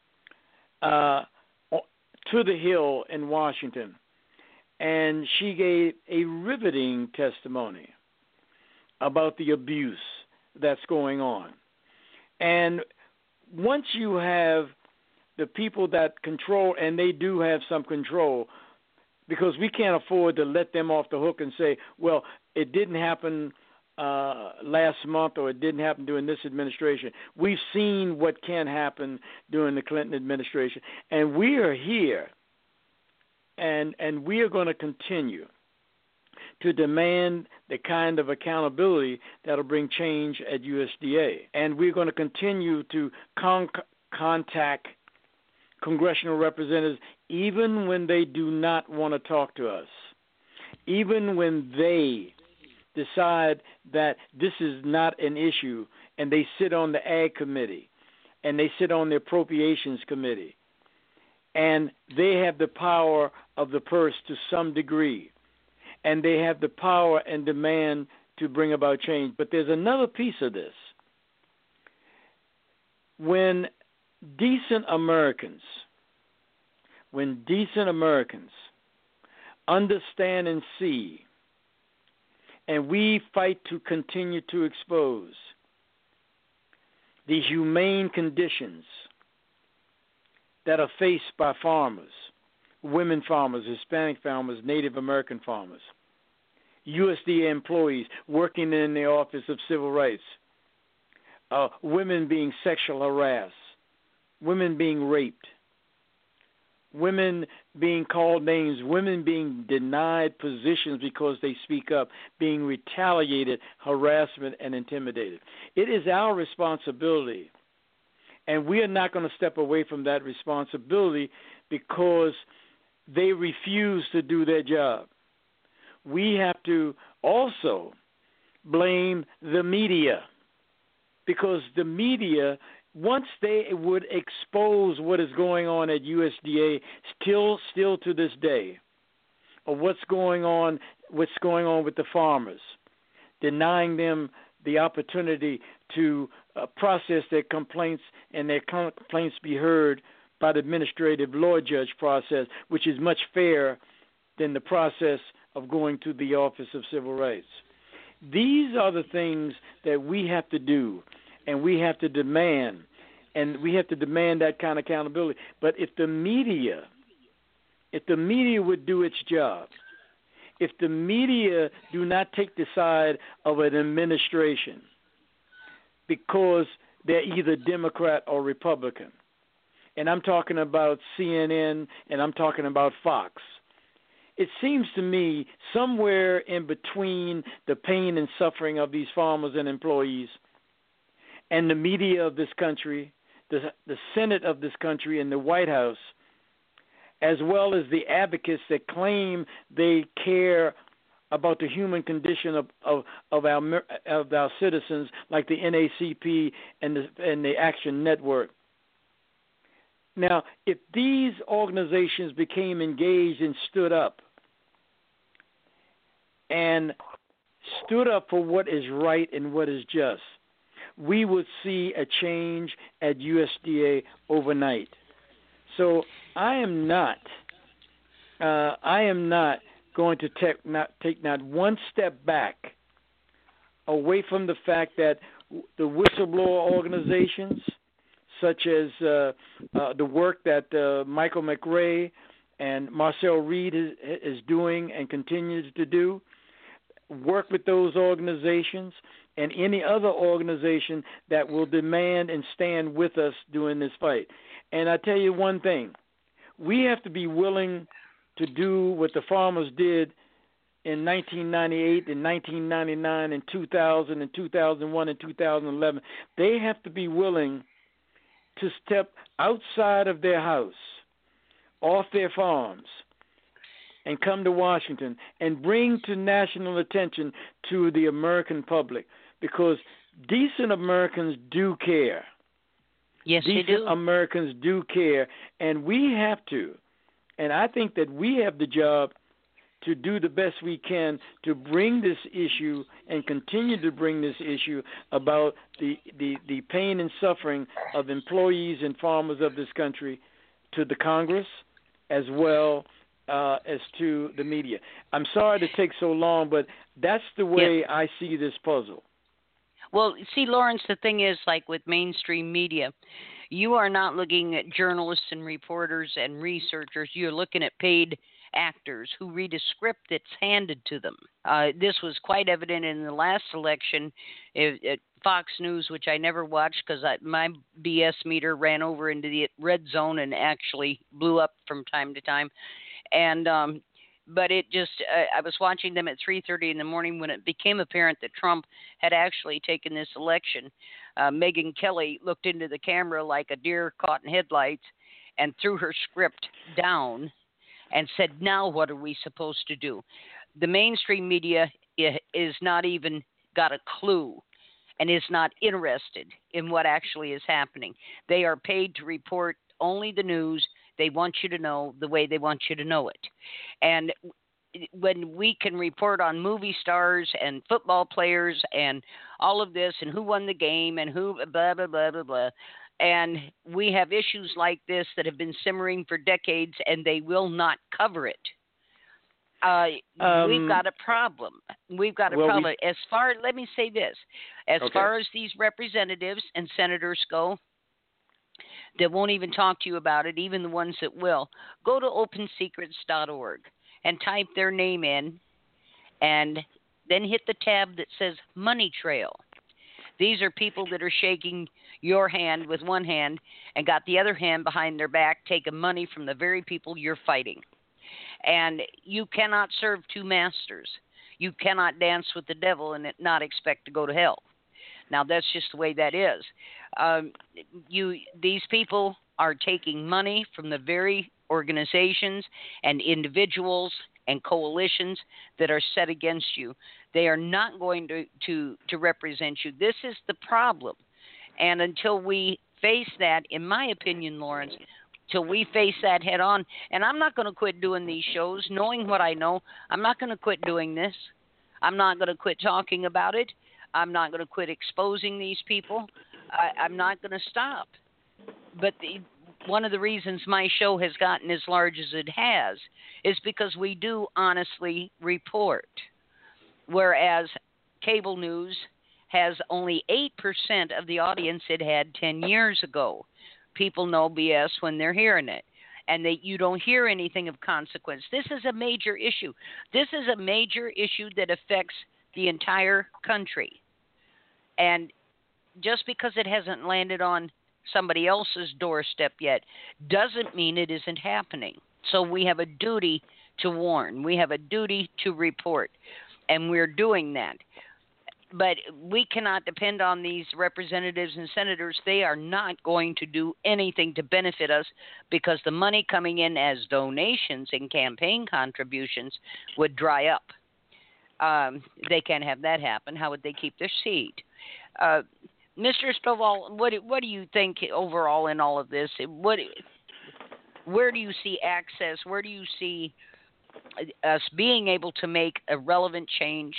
to the Hill in Washington. And she gave a riveting testimony about the abuse that's going on. And once you have the people that control, and they do have some control, because we can't afford to let them off the hook and say, well, it didn't happen last month or it didn't happen during this administration. We've seen what can happen during the Clinton administration. And we are here, and we are going to continue to demand the kind of accountability that will bring change at USDA. And we're going to continue to contact congressional representatives even when they do not want to talk to us, even when they decide that this is not an issue, and they sit on the Ag Committee and they sit on the Appropriations Committee, and they have the power of the purse to some degree, and they have the power and demand to bring about change. But there's another piece of this. When decent Americans understand and see, and we fight to continue to expose the humane conditions that are faced by farmers, women farmers, Hispanic farmers, Native American farmers, USDA employees working in the Office of Civil Rights, women being sexual harassed, women being raped, women being called names, women being denied positions because they speak up, being retaliated, harassment, and intimidated. It is our responsibility, and we are not going to step away from that responsibility because they refuse to do their job. We have to also blame the media, because the media, once they would expose what is going on at USDA, still to this day, or what's going on with the farmers, denying them the opportunity to process their complaints and their complaints be heard by the administrative law judge process, which is much fairer than the process of going to the Office of Civil Rights. These are the things that we have to do, and we have to demand. And we have to demand that kind of accountability. But if the media would do its job, if the media do not take the side of an administration because they're either Democrat or Republican, and I'm talking about CNN and I'm talking about Fox, it seems to me somewhere in between the pain and suffering of these farmers and employees and the media of this country, the Senate of this country, and the White House, as well as the advocates that claim they care about the human condition of our citizens, like the NAACP and the Action Network. Now, if these organizations became engaged and stood up for what is right and what is just, we would see a change at USDA overnight. So I am not going to take not one step back away from the fact that the whistleblower organizations, such as the work that Michael McRae and Marcel Reed is doing and continues to do, work with those organizations and any other organization that will demand and stand with us during this fight. And I tell you one thing, we have to be willing to do what the farmers did in 1998 and 1999 and 2000 and 2001 and 2011. They have to be willing to step outside of their house, off their farms, and come to Washington and bring to national attention to the American public, because decent Americans do care. Yes, they do. Decent Americans do care, and we have to. And I think that we have the job to do the best we can to bring this issue and continue to bring this issue about the pain and suffering of employees and farmers of this country to the Congress as well as to the media. I'm sorry to take so long, but that's the way I see this puzzle. Well, see, Lawrence, the thing is, like with mainstream media, you are not looking at journalists and reporters and researchers. You're looking at paid actors who read a script that's handed to them. This was quite evident in the last election at Fox News, which I never watched because my BS meter ran over into the red zone and actually blew up from time to time. And but it just, I was watching them at 3:30 in the morning when it became apparent that Trump had actually taken this election. Megyn Kelly looked into the camera like a deer caught in headlights and threw her script down and said, now what are we supposed to do? The mainstream media is not even got a clue and is not interested in what actually is happening. They are paid to report only the news. They want you to know the way they want you to know it. And when we can report on movie stars and football players and all of this and who won the game and who blah, blah, blah, blah, blah, and we have issues like this that have been simmering for decades and they will not cover it, we've got a problem. We've got a problem. Let me say this. As far as these representatives and senators go, that won't even talk to you about it, even the ones that will, go to opensecrets.org and type their name in and then hit the tab that says Money Trail. These are people that are shaking your hand with one hand and got the other hand behind their back, taking money from the very people you're fighting. And you cannot serve two masters. You cannot dance with the devil and not expect to go to hell. Now, that's just the way that is. These people are taking money from the very organizations and individuals and coalitions that are set against you. They are not going to represent you. This is the problem. And until we face that, in my opinion, Lawrence, till we face that head on, and I'm not going to quit doing these shows, knowing what I know, I'm not going to quit doing this. I'm not going to quit talking about it. I'm not going to quit exposing these people. I'm not going to stop. But one of the reasons my show has gotten as large as it has is because we do honestly report, whereas cable news has only 8% of the audience it had 10 years ago. People know BS when they're hearing it, and you don't hear anything of consequence. This is a major issue. This is a major issue that affects the entire country. And just because it hasn't landed on somebody else's doorstep yet doesn't mean it isn't happening. So we have a duty to warn. We have a duty to report, and we're doing that. But we cannot depend on these representatives and senators. They are not going to do anything to benefit us because the money coming in as donations and campaign contributions would dry up. They can't have that happen. How would they keep their seat? Mr. Stovall, what do you think overall in all of this? Where do you see access? Where do you see us being able to make a relevant change?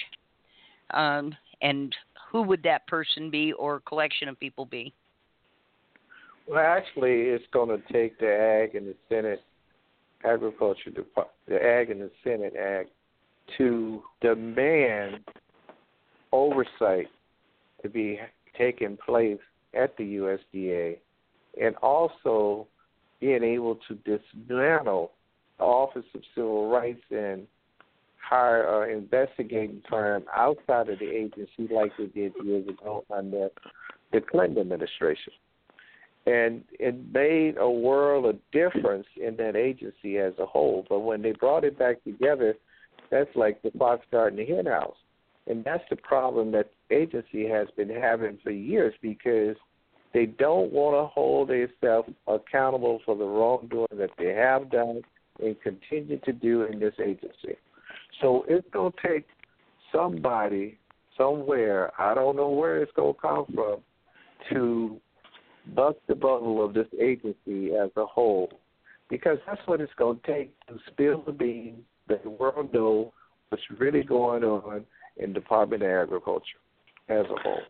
And who would that person be or collection of people be? Well, actually, it's going to take the Ag and the Senate Agriculture, the Ag and the Senate Act to demand oversight to be taking place at the USDA, and also being able to dismantle the Office of Civil Rights and hire an investigating firm outside of the agency like they did years ago under the Clinton administration. And it made a world of difference in that agency as a whole. But when they brought it back together, that's like the fox guarding the hen house. And that's the problem that the agency has been having for years, because they don't want to hold themselves accountable for the wrongdoing that they have done and continue to do in this agency. So it's going to take somebody somewhere, I don't know where it's going to come from, to bust the bubble of this agency as a whole, because that's what it's going to take to spill the beans, let the world know what's really going on in Department of Agriculture as a whole.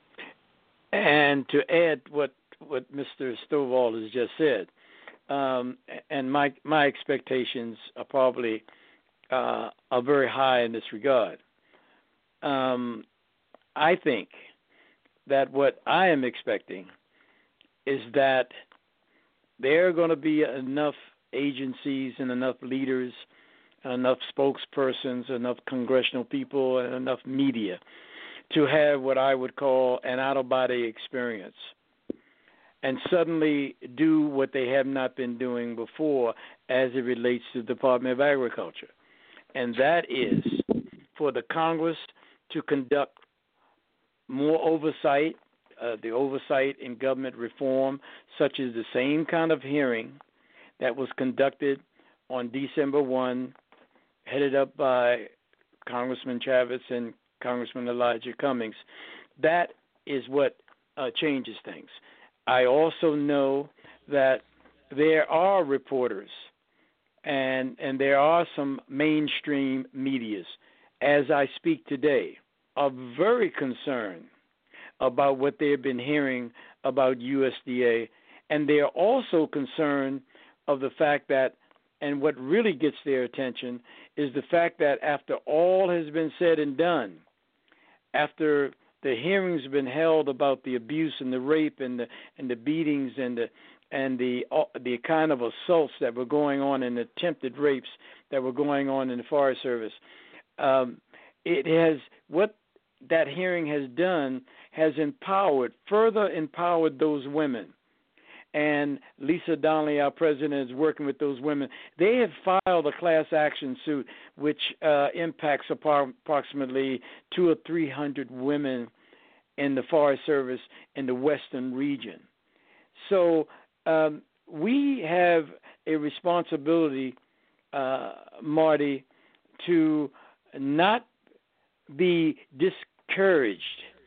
And to add what Mr. Stovall has just said, and my expectations are probably are very high in this regard. I think that what I am expecting is that there are going to be enough agencies and enough leaders, and enough spokespersons, enough congressional people, and enough media to have what I would call an out-of-body experience and suddenly do what they have not been doing before as it relates to the Department of Agriculture. And that is for the Congress to conduct more oversight, the oversight in government reform, such as the same kind of hearing that was conducted on December 1, headed up by Congressman Chavez and Congressman Elijah Cummings. That is what changes things. I also know that there are reporters and there are some mainstream medias, as I speak today, are very concerned about what they've been hearing about USDA, and they are also concerned of the fact that, and what really gets their attention, is the fact that after all has been said and done, after the hearings have been held about the abuse and the rape and the beatings and the kind of assaults that were going on and attempted rapes that were going on in the Forest Service, it has, what that hearing has done has further empowered those women. And Lisa Donnelly, our president, is working with those women. They have filed a class action suit which impacts approximately 200 or 300 women in the Forest Service in the western region. So we have a responsibility, Marty, to not be discouraged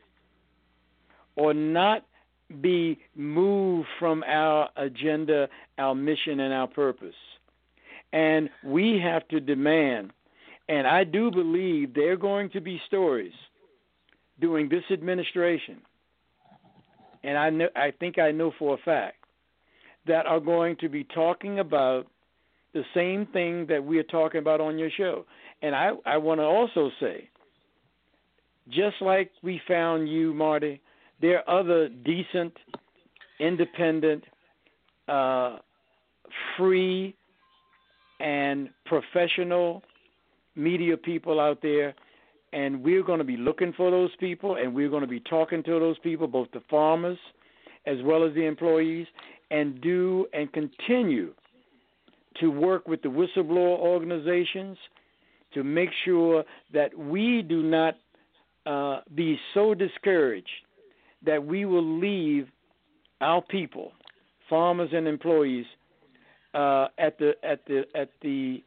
or not be moved from our agenda, our mission, and our purpose. And we have to demand, and I do believe there are going to be stories during this administration, and I think I know for a fact, that are going to be talking about the same thing that we are talking about on your show. And I want to also say, just like we found you, Marty, there are other decent, independent, free, and professional media people out there, and we're going to be looking for those people, and we're going to be talking to those people, both the farmers as well as the employees, and do and continue to work with the whistleblower organizations to make sure that we do not be so discouraged that we will leave our people, farmers and employees, at the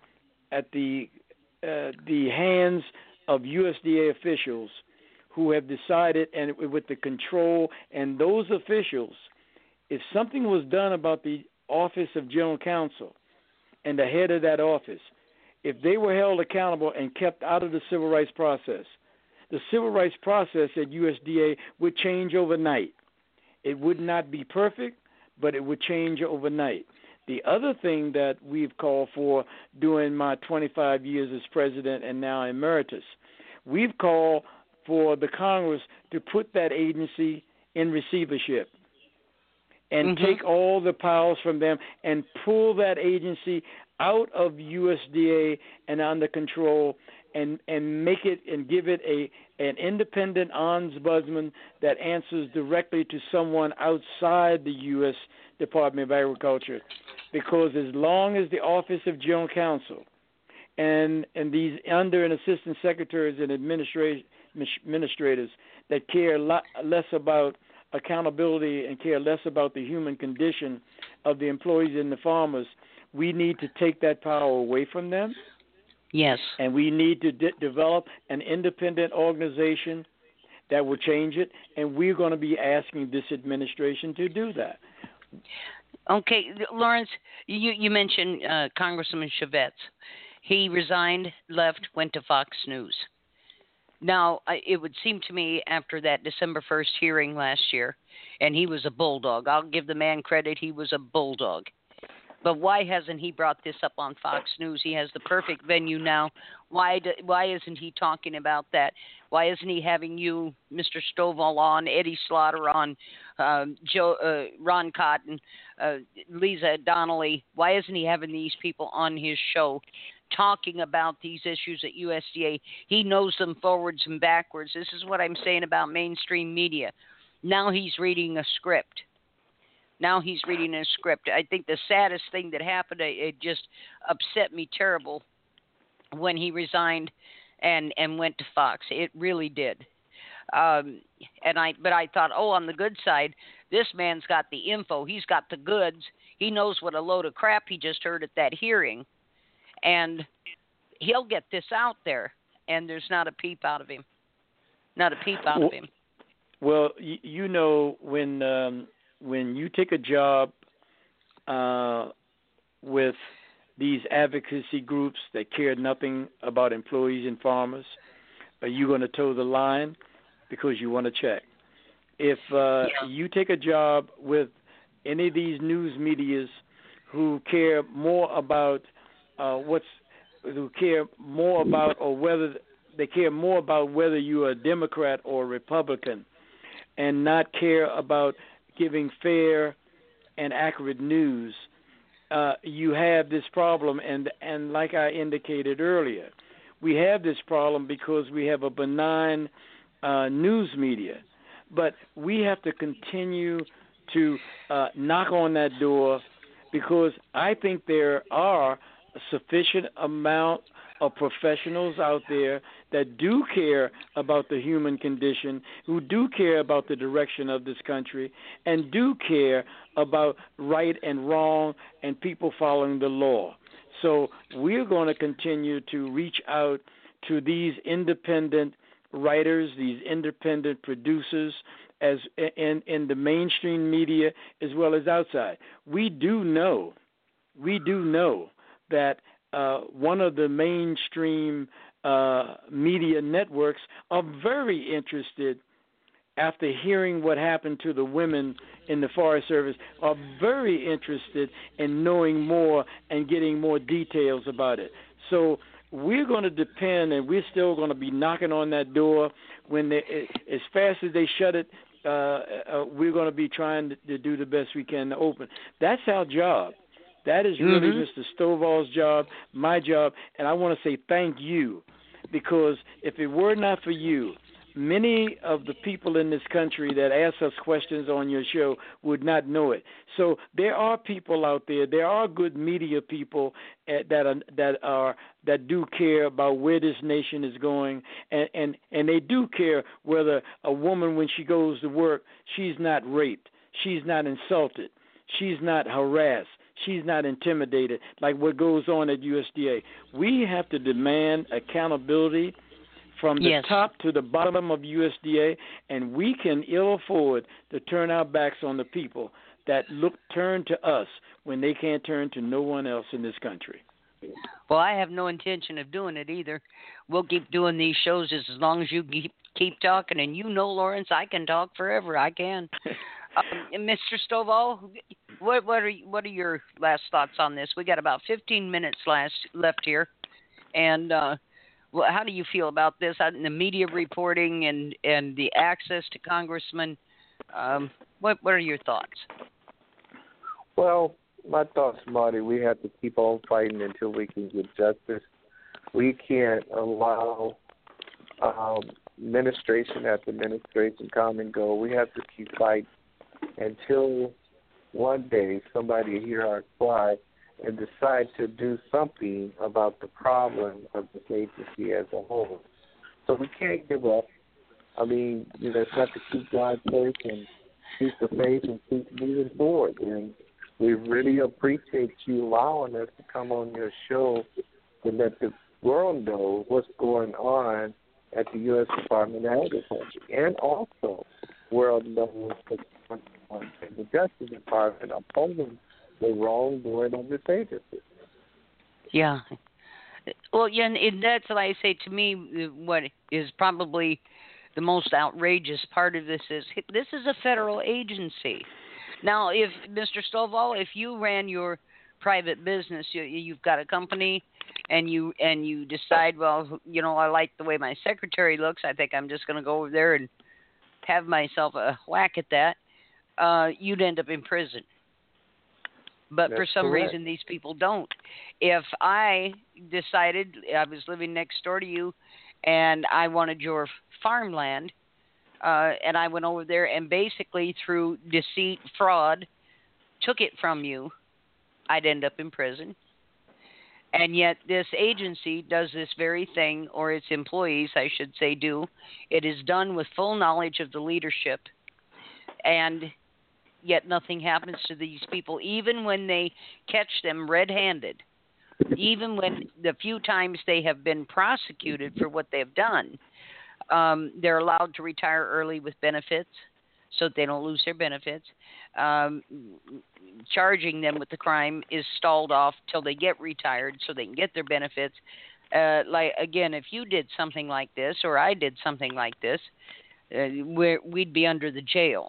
hands of USDA officials who have decided, and with the control, and those officials, if something was done about the Office of General Counsel and the head of that office, if they were held accountable and kept out of the civil rights process, the civil rights process at USDA would change overnight. It would not be perfect, but it would change overnight. The other thing that we've called for during my 25 years as president and now emeritus, we've called for the Congress to put that agency in receivership and take all the powers from them and pull that agency out of USDA and under control, and make it and give it an independent ombudsman that answers directly to someone outside the U.S. Department of Agriculture. Because as long as the Office of General Counsel and these under and assistant secretaries and administrators that care less about accountability and care less about the human condition of the employees and the farmers, we need to take that power away from them. Yes. And we need to develop an independent organization that will change it, and we're going to be asking this administration to do that. Okay, Lawrence, you mentioned Congressman Chavez. He resigned, left, went to Fox News. Now, it would seem to me after that December 1st hearing last year, and he was a bulldog. I'll give the man credit. He was a bulldog. But why hasn't he brought this up on Fox News? He has the perfect venue now. Why isn't he talking about that? Why isn't he having you, Mr. Stovall, on, Eddie Slaughter on, Ron Cotton, Lisa Donnelly? Why isn't he having these people on his show talking about these issues at USDA? He knows them forwards and backwards. This is what I'm saying about mainstream media. Now he's reading a script. I think the saddest thing that happened, it just upset me terrible when he resigned and went to Fox. It really did. But I thought, on the good side, this man's got the info. He's got the goods. He knows what a load of crap he just heard at that hearing. And he'll get this out there, and there's not a peep out of him. Well, you know, when you take a job with these advocacy groups that care nothing about employees and farmers, are you going to toe the line because you want to check? If you take a job with any of these news medias who care more about whether you are a Democrat or Republican, and not care about giving fair and accurate news, you have this problem. And like I indicated earlier, we have this problem because we have a benign news media. But we have to continue to knock on that door, because I think there are a sufficient amount of professionals out there that do care about the human condition, who do care about the direction of this country, and do care about right and wrong and people following the law. So we're going to continue to reach out to these independent writers, these independent producers, as in the mainstream media as well as outside. We do know that one of the mainstream media networks are very interested, after hearing what happened to the women in the Forest Service, are very interested in knowing more and getting more details about it. So we're going to depend, and we're still going to be knocking on that door. As fast as they shut it, we're going to be trying to do the best we can to open. That's our job. That is really Mr. Stovall's job, my job, and I want to say thank you, because if it were not for you, many of the people in this country that ask us questions on your show would not know it. So there are people out there. There are good media people that do care about where this nation is going, and they do care whether a woman, when she goes to work, she's not raped, she's not insulted, she's not harassed, she's not intimidated like what goes on at USDA. We have to demand accountability from the top to the bottom of USDA, and we can ill afford to turn our backs on the people that turn to us when they can't turn to no one else in this country. Well, I have no intention of doing it either. We'll keep doing these shows as long as you keep talking, and you know, Lawrence, I can talk forever. I can. Mr. Stovall, what are your last thoughts on this? We got about 15 minutes left here, and how do you feel about this? The media reporting and the access to congressmen. What are your thoughts? Well, my thoughts, Marty, we have to keep on fighting until we can get justice. We can't allow administration after administration come and go. We have to keep fighting until one day somebody hear our cry and decide to do something about the problem of this agency as a whole. So we can't give up. I mean, it's not to keep God first and keep the faith and keep moving forward. And we really appreciate you allowing us to come on your show and let the world know what's going on at the U.S. Department of Agriculture, and also world knows what's going on in the Justice Department opposing the wrongdoing of this agency. Yeah. Well, yeah, and that's what I say. To me, what is probably the most outrageous part of this is a federal agency. Now, if Mr. Stovall, if you ran your private business, you've got a company, and you decide, well, I like the way my secretary looks, I think I'm just going to go over there and have myself a whack at that, you'd end up in prison. But That's for some correct. reason, these people don't. If I decided I was living next door to you and I wanted your farmland, and I went over there and basically through deceit, fraud, took it from you, I'd end up in prison. And yet this agency does this very thing, or its employees, I should say, do. It is done with full knowledge of the leadership, and yet nothing happens to these people, even when they catch them red-handed, even when the few times they have been prosecuted for what they've done. They're allowed to retire early with benefits so that they don't lose their benefits. Charging them with the crime is stalled off till they get retired so they can get their benefits. Again, if you did something like this or I did something like this, we'd be under the jail.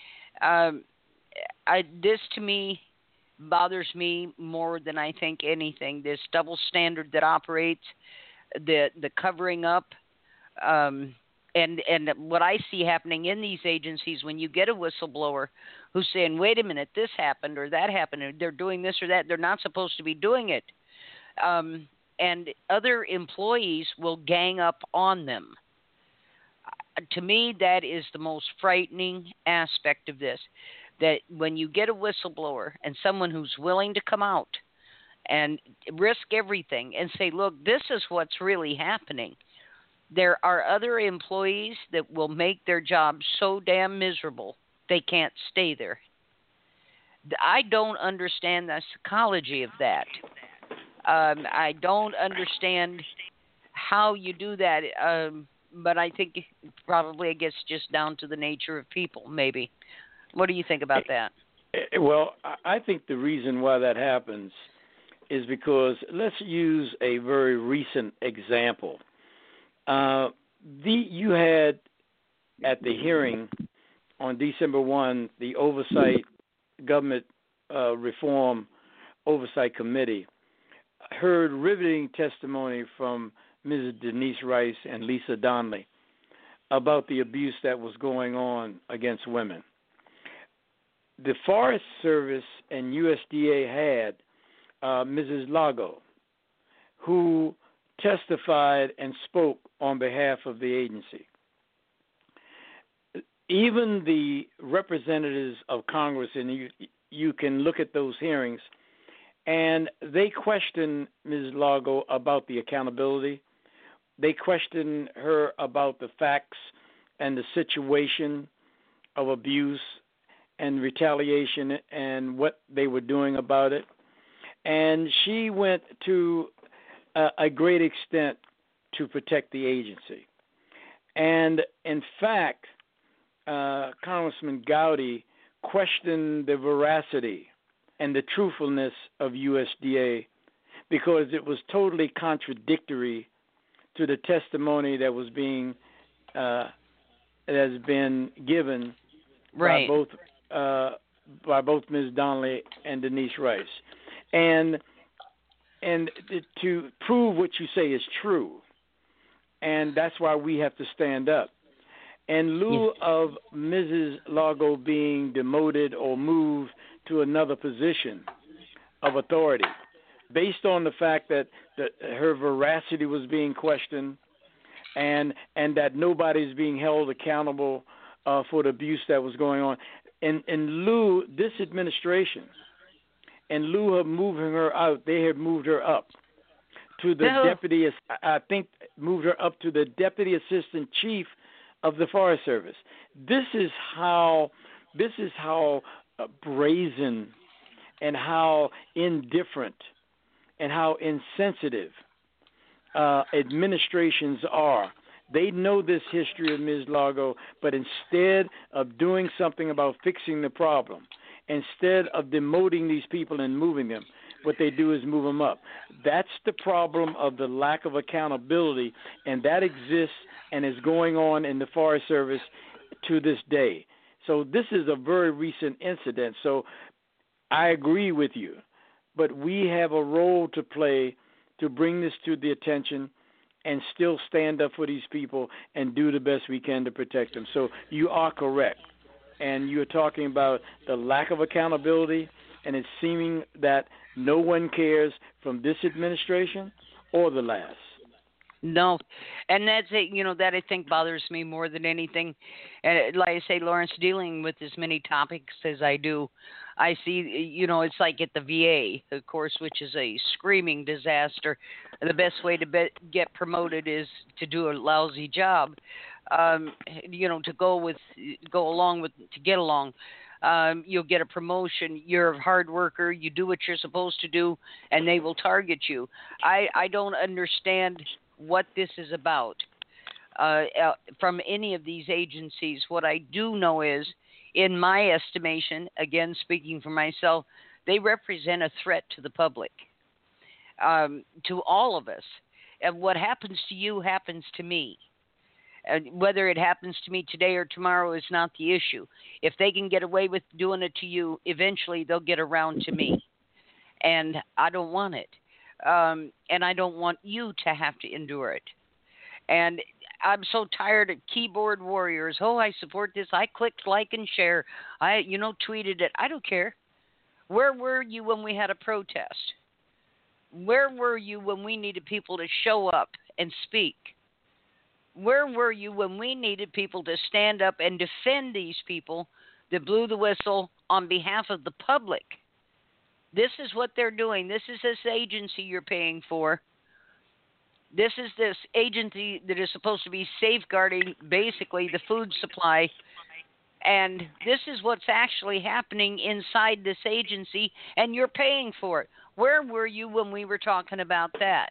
This, to me, bothers me more than I think anything. This double standard that operates, the covering up, and what I see happening in these agencies when you get a whistleblower who's saying, wait a minute, this happened or that happened, or they're doing this or that, they're not supposed to be doing it. And other employees will gang up on them. To me, that is the most frightening aspect of this, that when you get a whistleblower and someone who's willing to come out and risk everything and say, look, this is what's really happening, there are other employees that will make their job so damn miserable they can't stay there. I don't understand the psychology of that. I don't understand how you do that, but I think probably it gets just down to the nature of people, maybe. What do you think about that? Well, I think the reason why that happens is because, let's use a very recent example. You had at the hearing on December 1, the Government Reform Oversight Committee heard riveting testimony from Mrs. Denise Rice and Lisa Donnelly about the abuse that was going on against women. The Forest Service and USDA had Mrs. Lago, who testified and spoke on behalf of the agency. even the representatives of Congress, and you can look at those hearings, and they question Ms. Lago about the accountability. They question her about the facts and the situation of abuse and retaliation and what they were doing about it. And she went to a great extent to protect the agency. And in fact, Congressman Gowdy questioned the veracity and the truthfulness of USDA because it was totally contradictory to the testimony that was being that has been given right. by both Ms. Donnelly and Denise Rice, and to prove what you say is true, and that's why we have to stand up. In lieu of Mrs. Lago being demoted or moved to another position of authority, based on the fact that her veracity was being questioned and that nobody's being held accountable for the abuse that was going on. In lieu, this administration, in lieu of moving her out, they had moved her up to the deputy, I think moved her up to the deputy assistant chief of the Forest Service. This is how brazen and how indifferent and how insensitive administrations are. They know this history of Ms. Lago, but instead of doing something about fixing the problem, instead of demoting these people and moving them, what they do is move them up. That's the problem of the lack of accountability, and that exists and is going on in the Forest Service to this day. So this is a very recent incident. So I agree with you, but we have a role to play to bring this to the attention and still stand up for these people and do the best we can to protect them. So you are correct. And you're talking about the lack of accountability, and it's seeming that no one cares from this administration or the last. No, and that's it. That I think bothers me more than anything. And like I say, Lawrence, dealing with as many topics as I do, I see, it's like at the VA, of course, which is a screaming disaster. The best way to get promoted is to do a lousy job. To go along to get along. You'll get a promotion. You're a hard worker. You do what you're supposed to do, and they will target you. I don't understand what this is about from any of these agencies. What I do know is, in my estimation, again speaking for myself, they represent a threat to the public, to all of us. And what happens to you happens to me. Whether it happens to me today or tomorrow is not the issue. If they can get away with doing it to you, eventually they'll get around to me. And I don't want it. And I don't want you to have to endure it. And I'm so tired of keyboard warriors. Oh, I support this. I clicked like and share. I tweeted it. I don't care. Where were you when we had a protest? Where were you when we needed people to show up and speak? Where were you when we needed people to stand up and defend these people that blew the whistle on behalf of the public? This is what they're doing. This is this agency you're paying for. This is this agency that is supposed to be safeguarding basically the food supply. And this is what's actually happening inside this agency, and you're paying for it. Where were you when we were talking about that?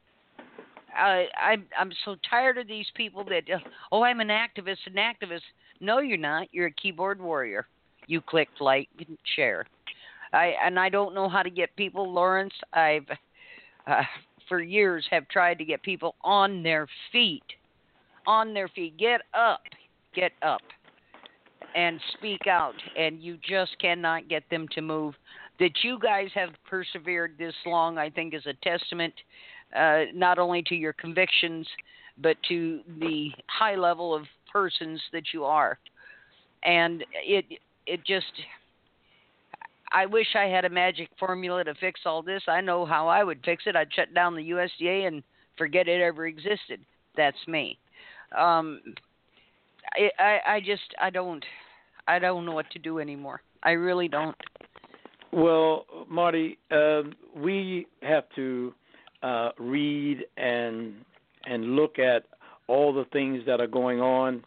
I'm so tired of these people that, I'm an activist. No, you're not. You're a keyboard warrior. You clicked like and share. I don't know how to get people, Lawrence. I've for years have tried to get people on their feet. Get up, and speak out. And you just cannot get them to move. That you guys have persevered this long, I think, is a testament not only to your convictions, but to the high level of persons that you are. And it just, I wish I had a magic formula to fix all this. I know how I would fix it. I'd shut down the USDA and forget it ever existed. That's me. I don't know what to do anymore. I really don't. Well, Marty, we have to read and look at all the things that are going on.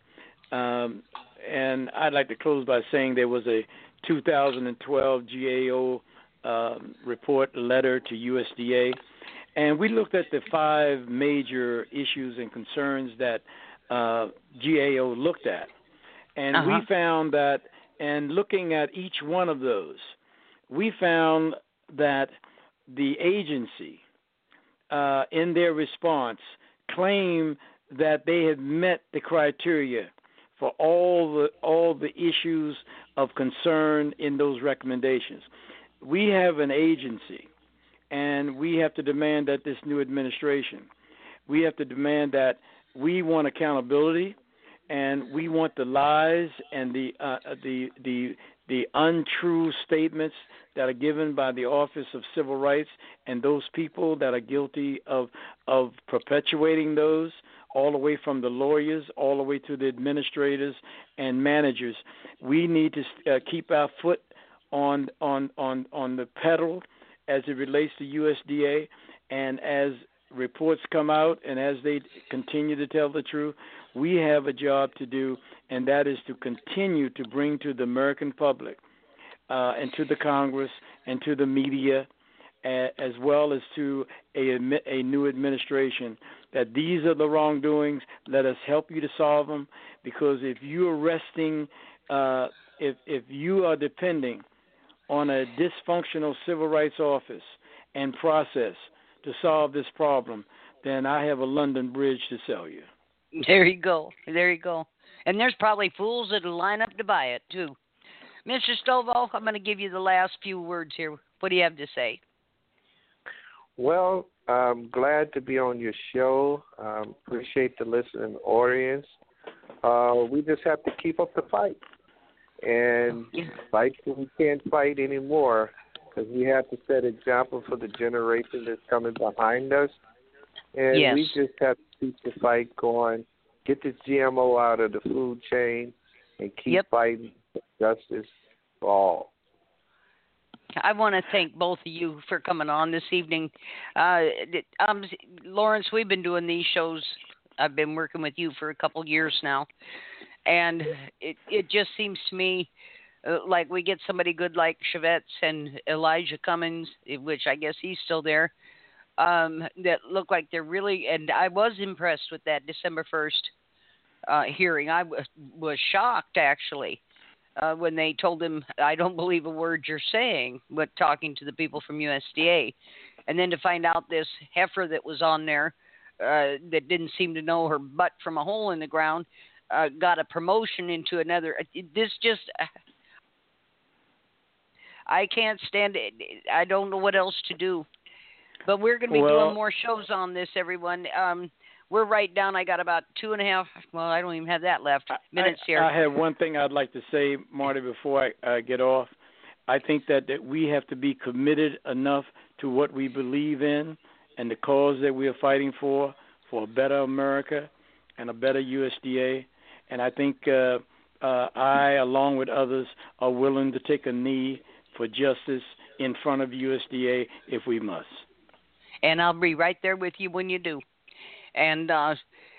And I'd like to close by saying there was a 2012 GAO report letter to USDA, and we looked at the 5 major issues and concerns that GAO looked at. And we found that, and looking at each one of those, we found that the agency, in their response, claimed that they had met the criteria for all the issues of concern in those recommendations. We have an agency, and we have to demand that this new administration, we have to demand that we want accountability, and we want the lies and the untrue statements that are given by the Office of Civil Rights and those people that are guilty of perpetuating those, all the way from the lawyers, all the way to the administrators and managers. We need to keep our foot on the pedal as it relates to USDA, and as reports come out and as they continue to tell the truth, we have a job to do, and that is to continue to bring to the American public and to the Congress and to the media, as well as to a new administration, that these are the wrongdoings. Let us help you to solve them, because if you're resting, if you are depending on a dysfunctional civil rights office and process to solve this problem, then I have a London Bridge to sell you. There you go. There you go. And there's probably fools that'll line up to buy it, too. Mr. Stovall, I'm going to give you the last few words here. What do you have to say? Well, I'm glad to be on your show. Appreciate the listening audience. We just have to keep up the fight. And fight till we can't fight anymore, because we have to set example for the generation that's coming behind us. And we just have to keep the fight going, get this GMO out of the food chain, and keep fighting for justice for all. I want to thank both of you for coming on this evening. Lawrence, we've been doing these shows. I've been working with you for a couple years now. And it just seems to me like we get somebody good like Chavetz and Elijah Cummings, which I guess he's still there, that look like they're really, and I was impressed with that December 1st hearing. I was shocked, actually, when they told him, I don't believe a word you're saying, but talking to the people from USDA. And then to find out this heifer that was on there that didn't seem to know her butt from a hole in the ground, got a promotion into another. This just, I can't stand it. I don't know what else to do. But we're going to be doing more shows on this, everyone. We're right down. I got about 2.5, well, I don't even have that left, minutes here. I have one thing I'd like to say, Marty, before I get off. I think that we have to be committed enough to what we believe in and the cause that we are fighting for a better America and a better USDA. And I think I, along with others, are willing to take a knee for justice in front of USDA if we must. And I'll be right there with you when you do. And that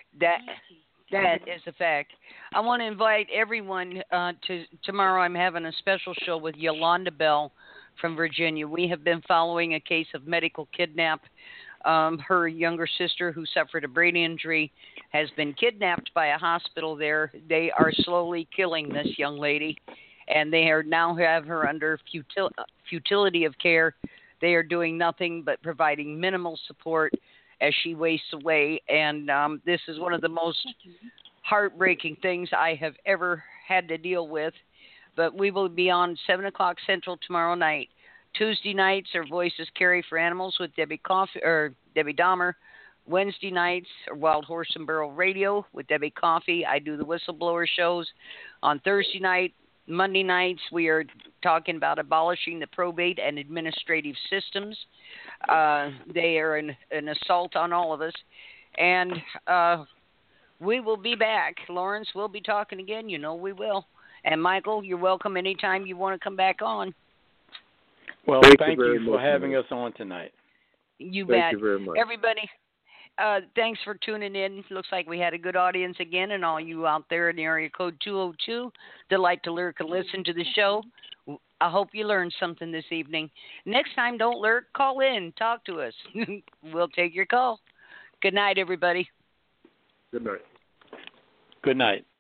is a fact. I want to invite everyone to tomorrow. I'm having a special show with Yolanda Bell from Virginia. We have been following a case of medical kidnap. Her younger sister, who suffered a brain injury, has been kidnapped by a hospital there. They are slowly killing this young lady, and they are now have her under futility of care. They are doing nothing but providing minimal support as she wastes away. And this is one of the most heartbreaking things I have ever had to deal with. But we will be on 7 o'clock Central tomorrow night. Tuesday nights are Voices Carry for Animals with Debbie Dahmer. Wednesday nights are Wild Horse and Burro Radio with Debbie Coffey. I do the whistleblower shows. On Thursday night, Monday nights, we are talking about abolishing the probate and administrative systems. They are an assault on all of us. And we will be back. Lawrence, we'll be talking again. You know we will. And Michael, you're welcome anytime you want to come back on. Well, thank you for having us on tonight. You bet. Thank you very much. Everybody, thanks for tuning in. Looks like we had a good audience again, and all you out there in the area code 202 that like to lurk and listen to the show, I hope you learned something this evening. Next time, don't lurk. Call in. Talk to us. We'll take your call. Good night, everybody. Good night. Good night.